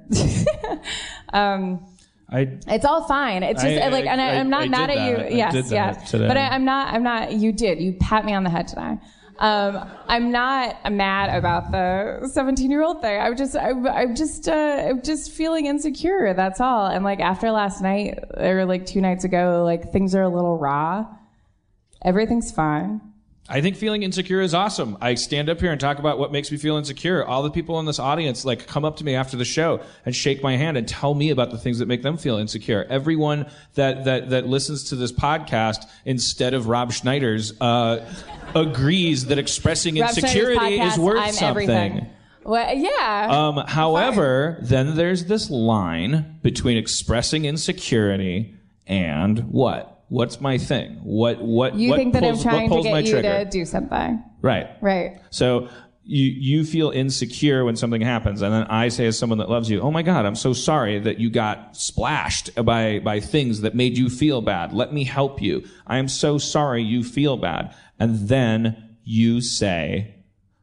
It's all fine. It's just I'm not mad at you. Yes. But I'm not. You did. You pat me on the head today. I'm not mad about the 17-year-old thing. I'm just feeling insecure. That's all. And like after last night or like 2 nights ago, like things are a little raw. Everything's fine. I think feeling insecure is awesome. I stand up here and talk about what makes me feel insecure. All the people in this audience like come up to me after the show and shake my hand and tell me about the things that make them feel insecure. Everyone that listens to this podcast instead of Rob Schneider's agrees that expressing insecurity is worth something. Everything. Well, yeah. However, then there's this line between expressing insecurity and what? What's my thing? What think that pulls, I'm trying to get you trigger? to do something. Right. So you feel insecure when something happens, and then I say as someone that loves you, oh my God, I'm so sorry that you got splashed by things that made you feel bad. Let me help you. I am so sorry you feel bad. And then you say,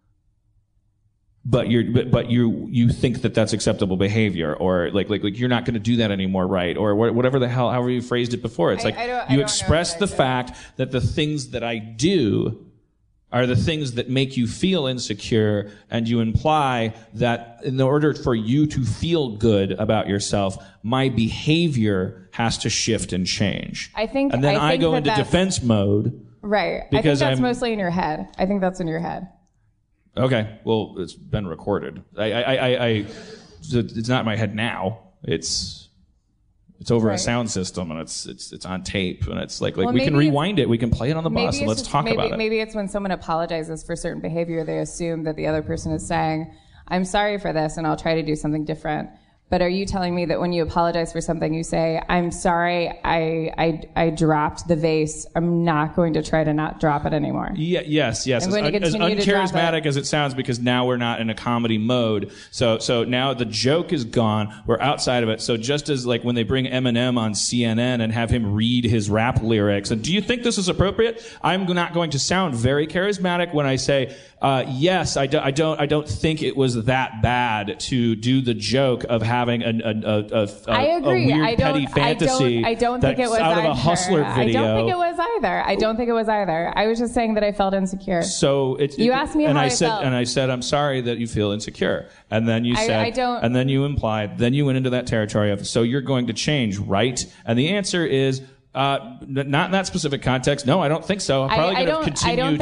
but you think that that's acceptable behavior, or like you're not going to do that anymore, right? Or whatever the hell, however you phrased it before. It's like you express the fact that the things that I do are the things that make you feel insecure, and you imply that in order for you to feel good about yourself, my behavior has to shift and change. And then I go into defense mode. Right. I think that's mostly in your head. I think that's in your head. Okay, well, it's been recorded. It's not in my head now. It's over a sound system, and it's on tape, and it's like we can rewind it. We can play it on the bus, and let's talk about it. Maybe it's when someone apologizes for certain behavior, they assume that the other person is saying, "I'm sorry for this, and I'll try to do something different." But are you telling me that when you apologize for something, you say, "I'm sorry, I dropped the vase. I'm not going to try to not drop it anymore." Yeah, yes. I'm going to continue as to drop uncharismatic it. as it sounds, because now we're not in a comedy mode. So now the joke is gone. We're outside of it. So just as like when they bring Eminem on CNN and have him read his rap lyrics, and do you think this is appropriate? I'm not going to sound very charismatic when I say, yes, I don't think it was that bad to do the joke of having a weird petty fantasy. I don't think it was out either. of a Hustler video. I don't think it was either. I was just saying that I felt insecure. So you asked me how I felt. And I said, I'm sorry that you feel insecure. And then you said, and then you implied, then you went into that territory of, so you're going to change, right? And the answer is, not in that specific context. No, I don't think so. I'm probably going to continue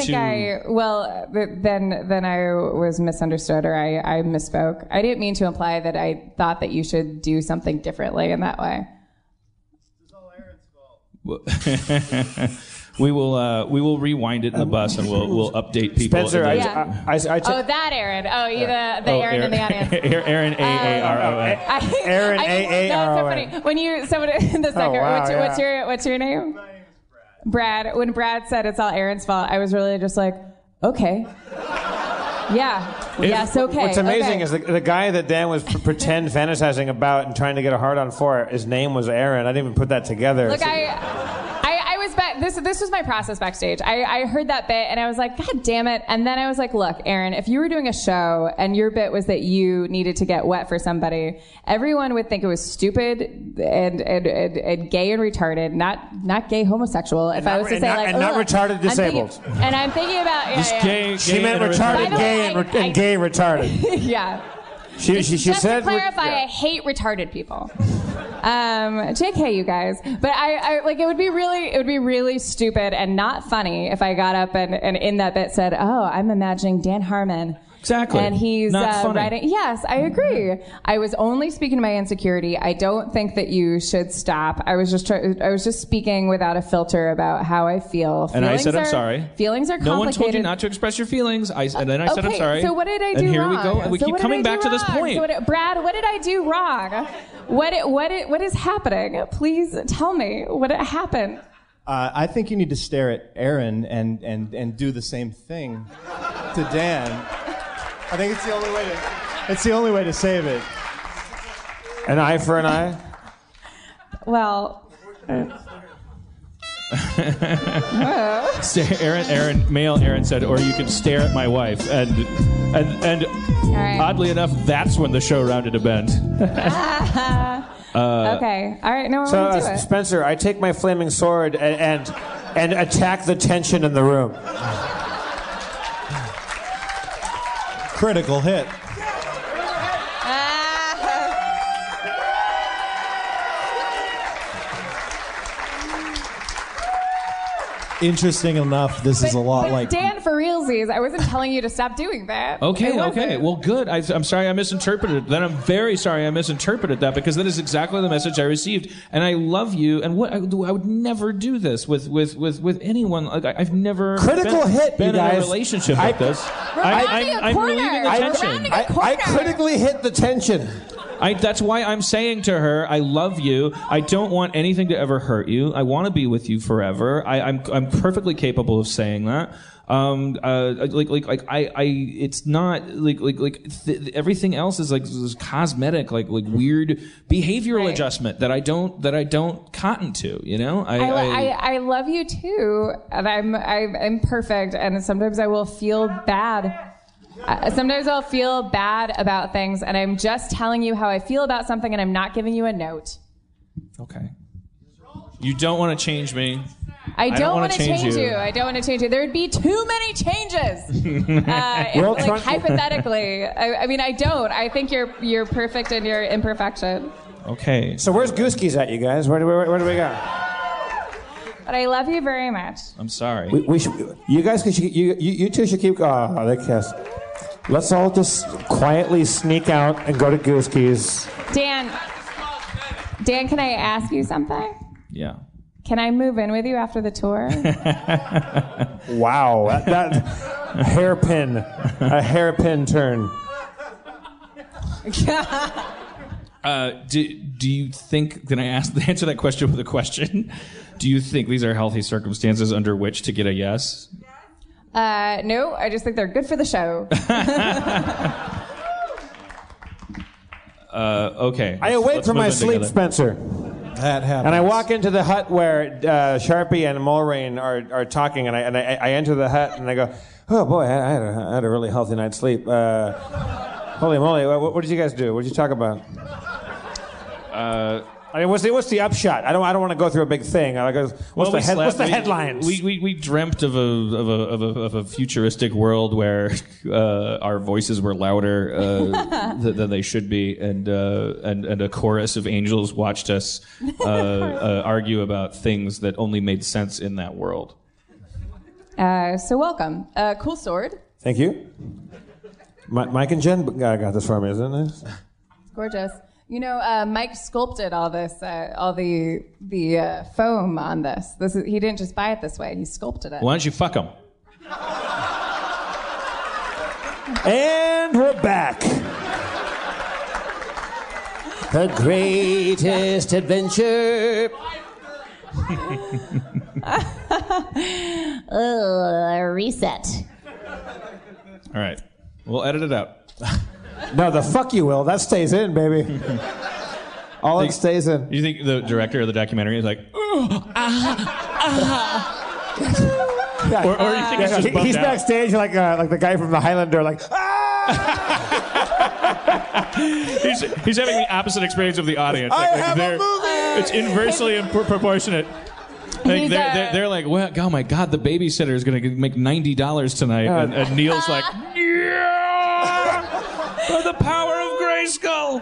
then I was misunderstood, or I misspoke. I didn't mean to imply that I thought that you should do something differently in that way. We will rewind it in the bus and we'll update people. Spencer, in the- that Aaron. Oh, you the Aaron in the audience. Aaron A-A-R-O-N. Aaron A-A-R-O-N. That's so funny. When you someone in the second, wow, what's your name? My name is Brad. When Brad said it's all Aaron's fault, I was really just like, okay. Yeah. Yes, okay. What's amazing okay. is the guy that Dan was pretend fantasizing about and trying to get a hard on for, his name was Aaron. I didn't even put that together. Look, I was back. This was my process backstage. I heard that bit and I was like, God damn it. And then I was like, look, Aaron, if you were doing a show and your bit was that you needed to get wet for somebody, everyone would think it was stupid and gay and retarded, not gay homosexual. If I was to say not retarded disabled. And I'm thinking about She meant retarded gay and gay retarded. Yeah. She Just said. to clarify, I hate retarded people. JK, you guys. But I like it would be really stupid and not funny if I got up and in that bit said, "Oh, I'm imagining Dan Harmon." Exactly. And he's not funny. writing. Yes, I agree. I was only speaking to my insecurity. I don't think that you should stop. I was just speaking without a filter about how I feel. And I said I'm sorry. Feelings are complicated. No one told you not to express your feelings. And then I said I'm sorry. So what did I do and here wrong? we go. And we keep coming back to this point. So Brad, what did I do wrong? What is happening? Please tell me what happened. I think you need to stare at Aaron and do the same thing to Dan. I think it's the only way to save it. An eye for an eye? Well, Male Aaron said, or you could stare at my wife. And right. Oddly enough, that's when the show rounded a bend. Okay. All right. No, we're going to do it. Spencer, I take my flaming sword and attack the tension in the room. Critical hit. Interesting enough, this is a lot like... Dan, for realsies, I wasn't telling you to stop doing that. Okay. Well, good. I'm sorry I misinterpreted it. Then I'm very sorry I misinterpreted that because that is exactly the message I received. And I love you. And what I would never do this with anyone. Like, I've never been in a relationship like this. I'm relieving the tension. I critically hit the tension. That's why I'm saying to her, I love you. I don't want anything to ever hurt you. I want to be with you forever. I'm perfectly capable of saying that. It's not everything else is like this cosmetic, like weird behavioral adjustment that I don't cotton to. You know, I love you too, and I'm perfect, and sometimes I will feel bad. Sometimes I'll feel bad about things, and I'm just telling you how I feel about something, and I'm not giving you a note. Okay. You don't want to change me. I don't want to change you. I don't want to change you. There would be too many changes. Hypothetically, I mean, I don't. I think you're perfect in your imperfection. Okay. So where's Gooskies at, you guys? Where do we go? But I love you very much. I'm sorry. We should. You guys, you two should keep. Oh, they kiss. Let's all just quietly sneak out and go to Gooskies. Dan, can I ask you something? Yeah. Can I move in with you after the tour? Wow, that hairpin turn. Do you think? Can I answer that question with a question? Do you think these are healthy circumstances under which to get a yes? No, I just think they're good for the show. Okay. I awake from my sleep, together. Spencer. That happens. And I walk into the hut where Sharpie and Mulrain are talking, and I enter the hut and I go, oh boy, I had a really healthy night's sleep. Holy moly, what did you guys do? What did you talk about? I mean, what's the upshot? I don't want to go through a big thing. What's the headlines? We dreamt of a futuristic world where our voices were louder than they should be, and a chorus of angels watched us argue about things that only made sense in that world. So welcome. Cool sword. Thank you. Mike and Jen got this for me, isn't it? Gorgeous. You know, Mike sculpted all this, all the foam on this. He didn't just buy it this way; he sculpted it. Why don't you fuck him? And we're back. The greatest adventure. Reset. All right. We'll edit it out. No, the fuck you will. That stays in, baby. All it stays in. You think the director of the documentary is like, or you think he's just bummed he's out? backstage like the guy from the Highlander, like, he's having the opposite experience of the audience. I have a movie! It's inversely proportionate. Like they're like, well, oh my God, the babysitter is going to make $90 tonight, and Neil's like, yeah, for the power of Grayskull.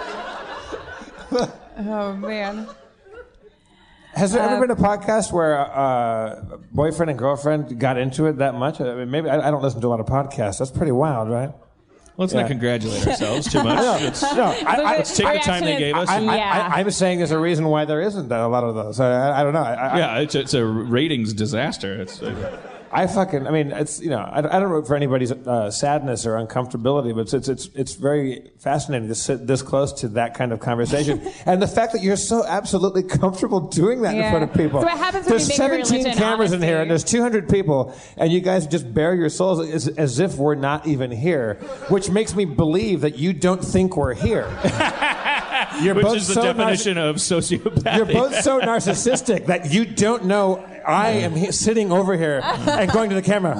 Oh man. Has there ever been a podcast where a boyfriend and girlfriend got into it that much? I mean, maybe I don't listen to a lot of podcasts. That's pretty wild, right? Let's not congratulate ourselves too much. Let's take the time they gave us. I'm saying there's a reason why there isn't a lot of those. I don't know. It's a ratings disaster. I mean, it's, I don't root for anybody's sadness or uncomfortability, but it's very fascinating to sit this close to that kind of conversation. And the fact that you're so absolutely comfortable doing that in front of people. So what happens when there's you make 17 cameras in here, and there's 200 people, and you guys just bare your souls as if we're not even here, which makes me believe that you don't think we're here. Which is the definition of sociopathy. You're both so narcissistic that you don't know I am sitting over here and going to the camera.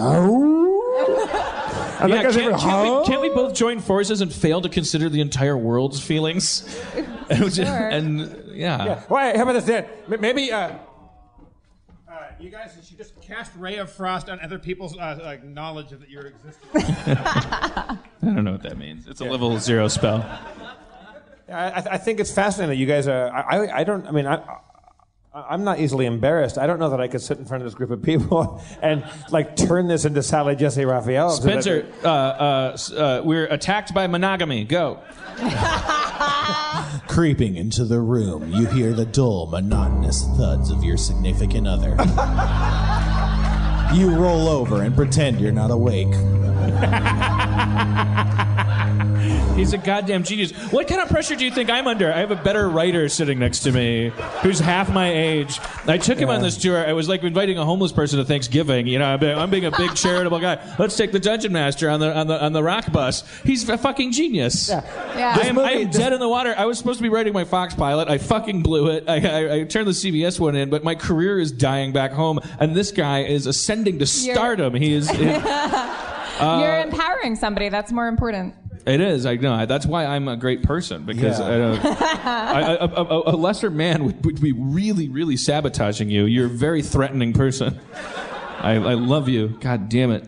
Can't we both join forces and fail to consider the entire world's feelings? Yeah. Wait, how about this then? Maybe you guys should just cast Ray of Frost on other people's knowledge of your existence. I don't know what that means. It's a level 0 spell. I think it's fascinating that you guys are. I'm not easily embarrassed. I don't know that I could sit in front of this group of people and turn this into Sally Jesse Raphael. Spencer, we're attacked by monogamy. Go. Creeping into the room, you hear the dull, monotonous thuds of your significant other. You roll over and pretend you're not awake. He's a goddamn genius. What kind of pressure do you think I'm under? I have a better writer sitting next to me who's half my age. I took him on this tour. I was like inviting a homeless person to Thanksgiving. I'm being a big charitable guy. Let's take the Dungeon Master on the rock bus. He's a fucking genius. I am dead in the water. I was supposed to be writing my Fox pilot. I fucking blew it. I turned the CBS one in, but my career is dying back home, and this guy is ascending to stardom. He is. You're empowering somebody. That's more important. It is. I know. That's why I'm a great person, because a lesser man would be really, really sabotaging you. You're a very threatening person. I love you. God damn it.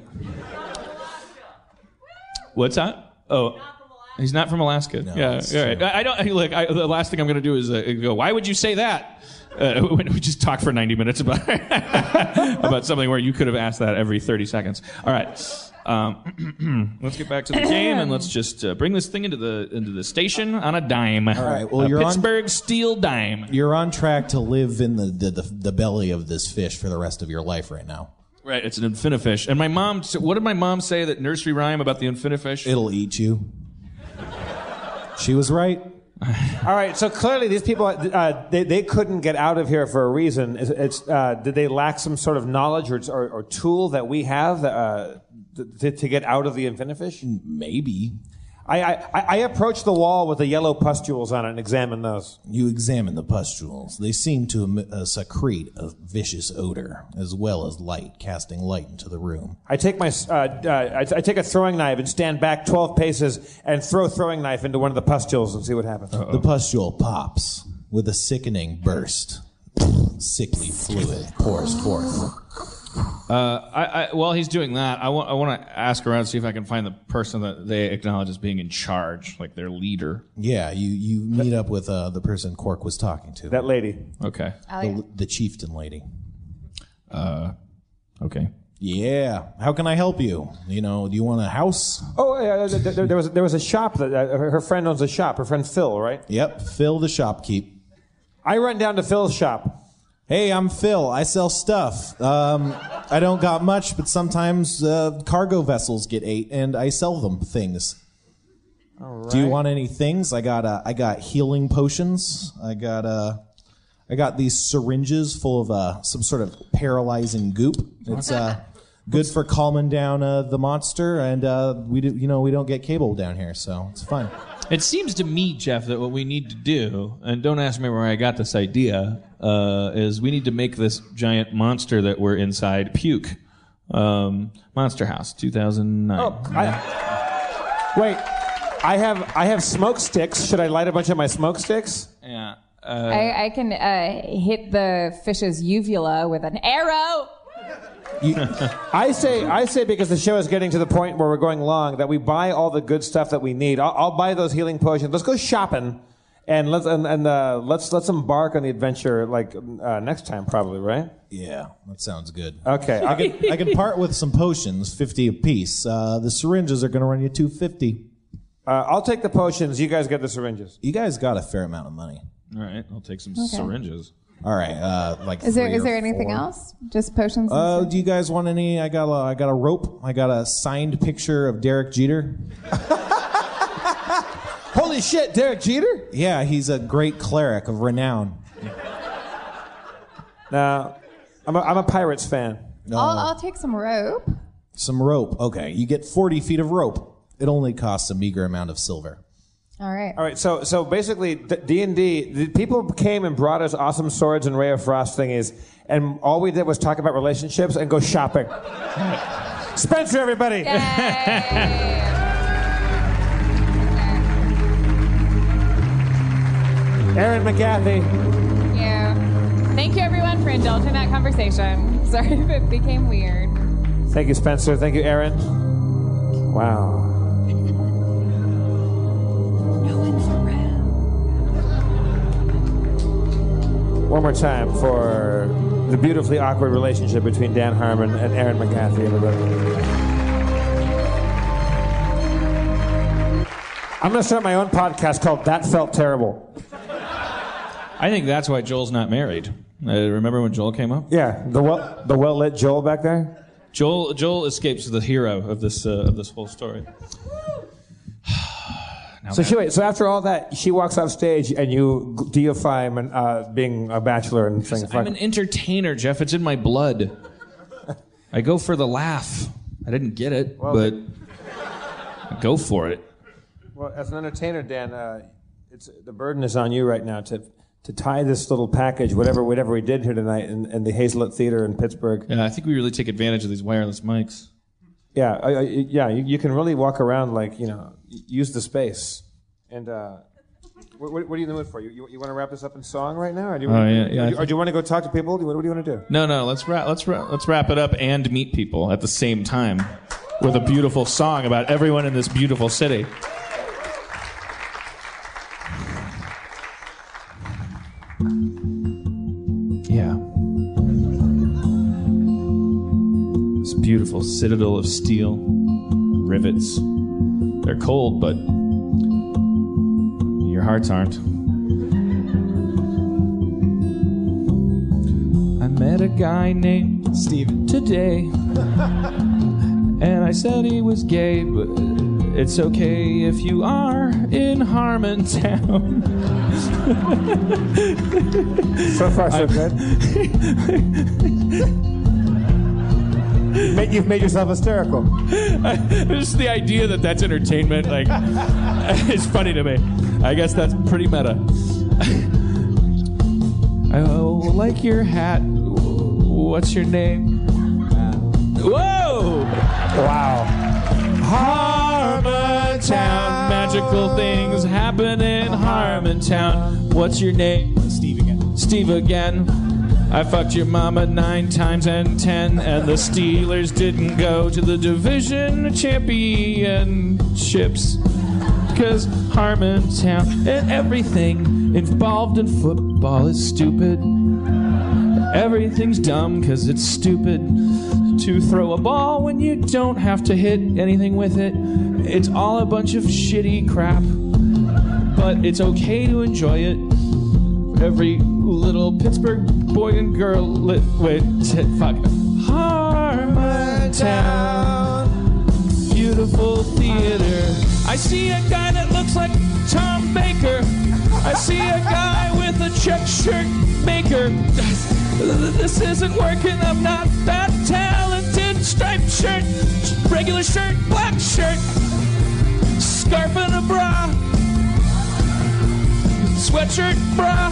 What's that? Oh, he's not from Alaska. No, yeah. All right. I don't look. The last thing I'm going to do is go, why would you say that? When we just talk for 90 minutes about about something where you could have asked that every 30 seconds. All right. Let's get back to the game, and let's just bring this thing into the station on a dime. All right. Well, you're Pittsburgh steel dime. You're on track to live in the belly of this fish for the rest of your life right now. Right. It's an infinifish. And my mom. What did my mom say? That nursery rhyme about the infinifish? It'll eat you. She was right. All right, so clearly these people, they couldn't get out of here for a reason. Did they lack some sort of knowledge or tool that we have to get out of the infinifish? Maybe. I approach the wall with the yellow pustules on it and examine those. You examine the pustules. They seem to secrete a vicious odor, as well as light, casting light into the room. I take I take a throwing knife and stand back 12 paces and throw a throwing knife into one of the pustules and see what happens. The pustule pops with a sickening burst. Sickly fluid pours forth. While he's doing that, I want to ask around, see if I can find the person that they acknowledge as being in charge, like their leader. Yeah, you meet up with the person Cork was talking to. That lady. Okay. The chieftain lady. Okay. Yeah. How can I help you? You know, do you want a house? Oh, there was a shop that her friend owns a shop. Her friend Phil, right? Yep, Phil the shopkeep. I run down to Phil's shop. Hey, I'm Phil. I sell stuff. I don't got much, but sometimes cargo vessels get ate, and I sell them things. All right. Do you want any things? I got healing potions. I got these syringes full of some sort of paralyzing goop. It's good for calming down the monster, and we don't get cable down here, so it's fine. It seems to me, Jeff, that what we need to do, and don't ask me where I got this idea, is we need to make this giant monster that we're inside puke. Monster House, 2009. Oh, wait. I have smoke sticks. Should I light a bunch of my smoke sticks? Yeah. I can hit the fish's uvula with an arrow. I say because the show is getting to the point where we're going long that we buy all the good stuff that we need. I'll buy those healing potions. Let's go shopping, and let's embark on the adventure next time probably, right? Yeah, that sounds good. Okay, I can part with some potions, 50 apiece. The syringes are going to run you $250. I'll take the potions. You guys get the syringes. You guys got a fair amount of money. All right, I'll take some syringes. All right, Is there anything else? Just potions? Do you guys want any? I got a rope. I got a signed picture of Derek Jeter. Holy shit, Derek Jeter? Yeah, he's a great cleric of renown. Now, I'm a Pirates fan. No. I'll take some rope. Some rope. Okay, you get 40 feet of rope. It only costs a meager amount of silver. All right. So basically, D&D, the people came and brought us awesome swords and Ray of Frost thingies, and all we did was talk about relationships and go shopping. Spencer, everybody! Aaron McGathy. Thank you. Thank you, everyone, for indulging that conversation. Sorry if it became weird. Thank you, Spencer. Thank you, Aaron. Wow. One more time for the beautifully awkward relationship between Dan Harmon and Aaron McGathy, everybody. I'm going to start my own podcast called That Felt Terrible. I think that's why Joel's not married. Remember when Joel came up? Yeah, the well-lit Joel back there? Joel escapes the hero of this whole story. So after all that, she walks off stage and you deify being a bachelor and things. I'm an entertainer, Jeff. It's in my blood. I go for the laugh. I didn't get it, but I go for it. Well, as an entertainer, Dan, the burden is on you right now to tie this little package, whatever we did here tonight in the Hazlitt Theater in Pittsburgh. Yeah, I think we really take advantage of these wireless mics. Yeah, you can really walk around use the space. And what are you in the mood for? You want to wrap this up in song right now, or do you want to go talk to people? What do you want to do? No, let's wrap it up and meet people at the same time with a beautiful song about everyone in this beautiful city. Yeah. This beautiful citadel of steel, rivets. They're cold, but your hearts aren't. I met a guy named Steven today, and I said he was gay, but it's okay if you are in Harmontown. So far, so good. You've made yourself hysterical. Just the idea that that's entertainment, is funny to me. I guess that's pretty meta. I like your hat. What's your name? Whoa! Wow. Harmontown. Magical things happen in Harmontown. What's your name? Steve again. Steve again. I fucked your mama 9 times and 10, and the Steelers didn't go to the division championships. Cause Harmontown and everything involved in football is stupid. Everything's dumb cause it's stupid. to throw a ball when you don't have to hit anything with it. It's all a bunch of shitty crap, but it's okay to enjoy it. Every little Pittsburgh boy and girl Harmontown, beautiful theater. I see a guy that looks like Tom Baker. I see a guy with a check shirt maker. This isn't working, I'm not that talented. Striped shirt, regular shirt, black shirt, scarf and a bra, sweatshirt, bra,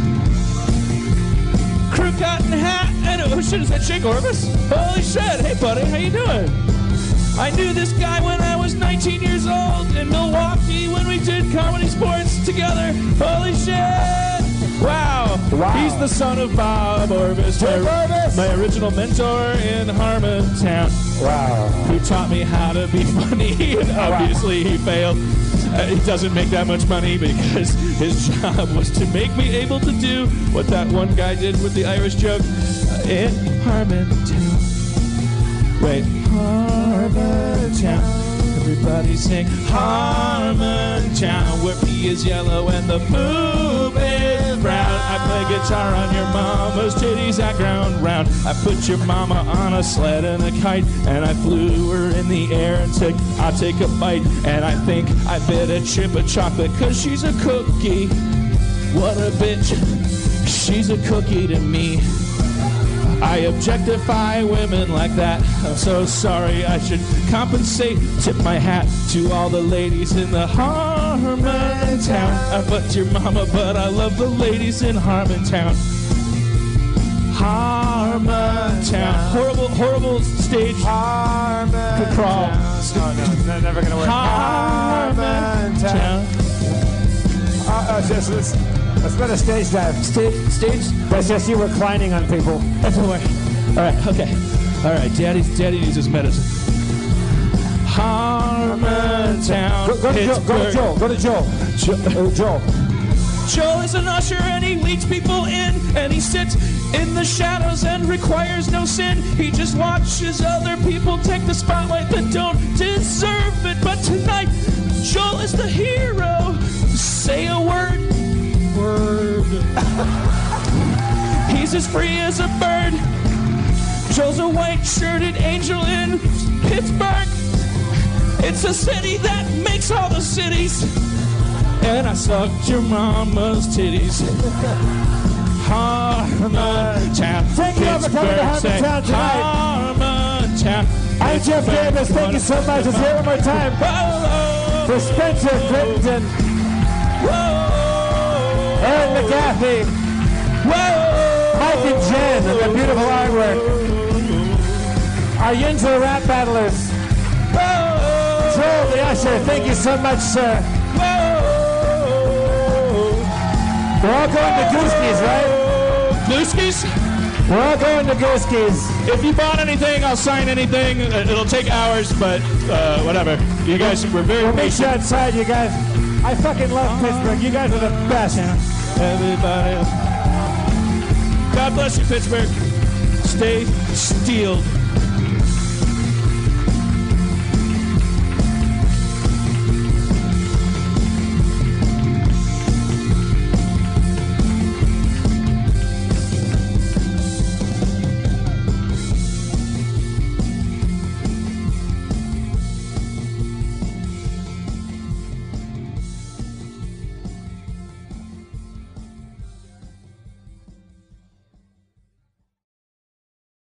crew cotton hat, and oh shit, is that Jake Orvis? Holy shit, hey buddy, how you doing? I knew this guy when I was 19 years old in Milwaukee when we did Comedy Sports together. Holy shit! Wow. He's the son of Bob Orvis, my original mentor in Harmontown. Wow. Who taught me how to be funny, and obviously he failed. He doesn't make that much money because his job was to make me able to do what that one guy did with the Irish joke in Harmontown. Wait, Harmontown. Everybody sing Harmontown, where P is yellow and the poop is brown. I play guitar on your mama's titties, I ground round. I put your mama on a sled and a kite, and I flew her in the air and said, I'll take a bite. And I think I bit a chip of chocolate, cause she's a cookie. What a bitch, she's a cookie to me. I objectify women like that. I'm so sorry, I should compensate. Tip my hat to all the ladies in the Harmontown. I fucked your mama, but I love the ladies in Harmontown. Harmontown. Horrible stage. Harmontown. Crawl. No, it's never gonna work. Harmontown. Let's go to stage dive. Stage? That's just you reclining on people. Everywhere. All right, okay. All right, Daddy needs his medicine. Harmontown. Go to Joel. Go to Joel. Joel. Joel is an usher and he leads people in, and he sits in the shadows and requires no sin. He just watches other people take the spotlight that don't deserve it. But tonight, Joel is the hero. Say a word. He's as free as a bird. Joel's a white-shirted angel in Pittsburgh. It's a city that makes all the cities. And I sucked your mama's titties. Harmontown. Thank you all for coming to Harmontown tonight. Harmontown. I'm Jeff Davis. Thank you so much. Let's hear it one more time. For Spencer Crittenden. Aaron McGaffey. Mike and Jen, and their beautiful artwork. Our Yinzer rap battlers. Joel the usher, thank you so much, sir. We're all going to Gooski's, right? Gooski's? We're all going to Gooski's. If you bought anything, I'll sign anything. It'll take hours, but whatever. You guys were very patient. We'll meet you outside, you guys. I fucking love Pittsburgh. You guys are the best. Everybody. God bless you, Pittsburgh. Stay steeled.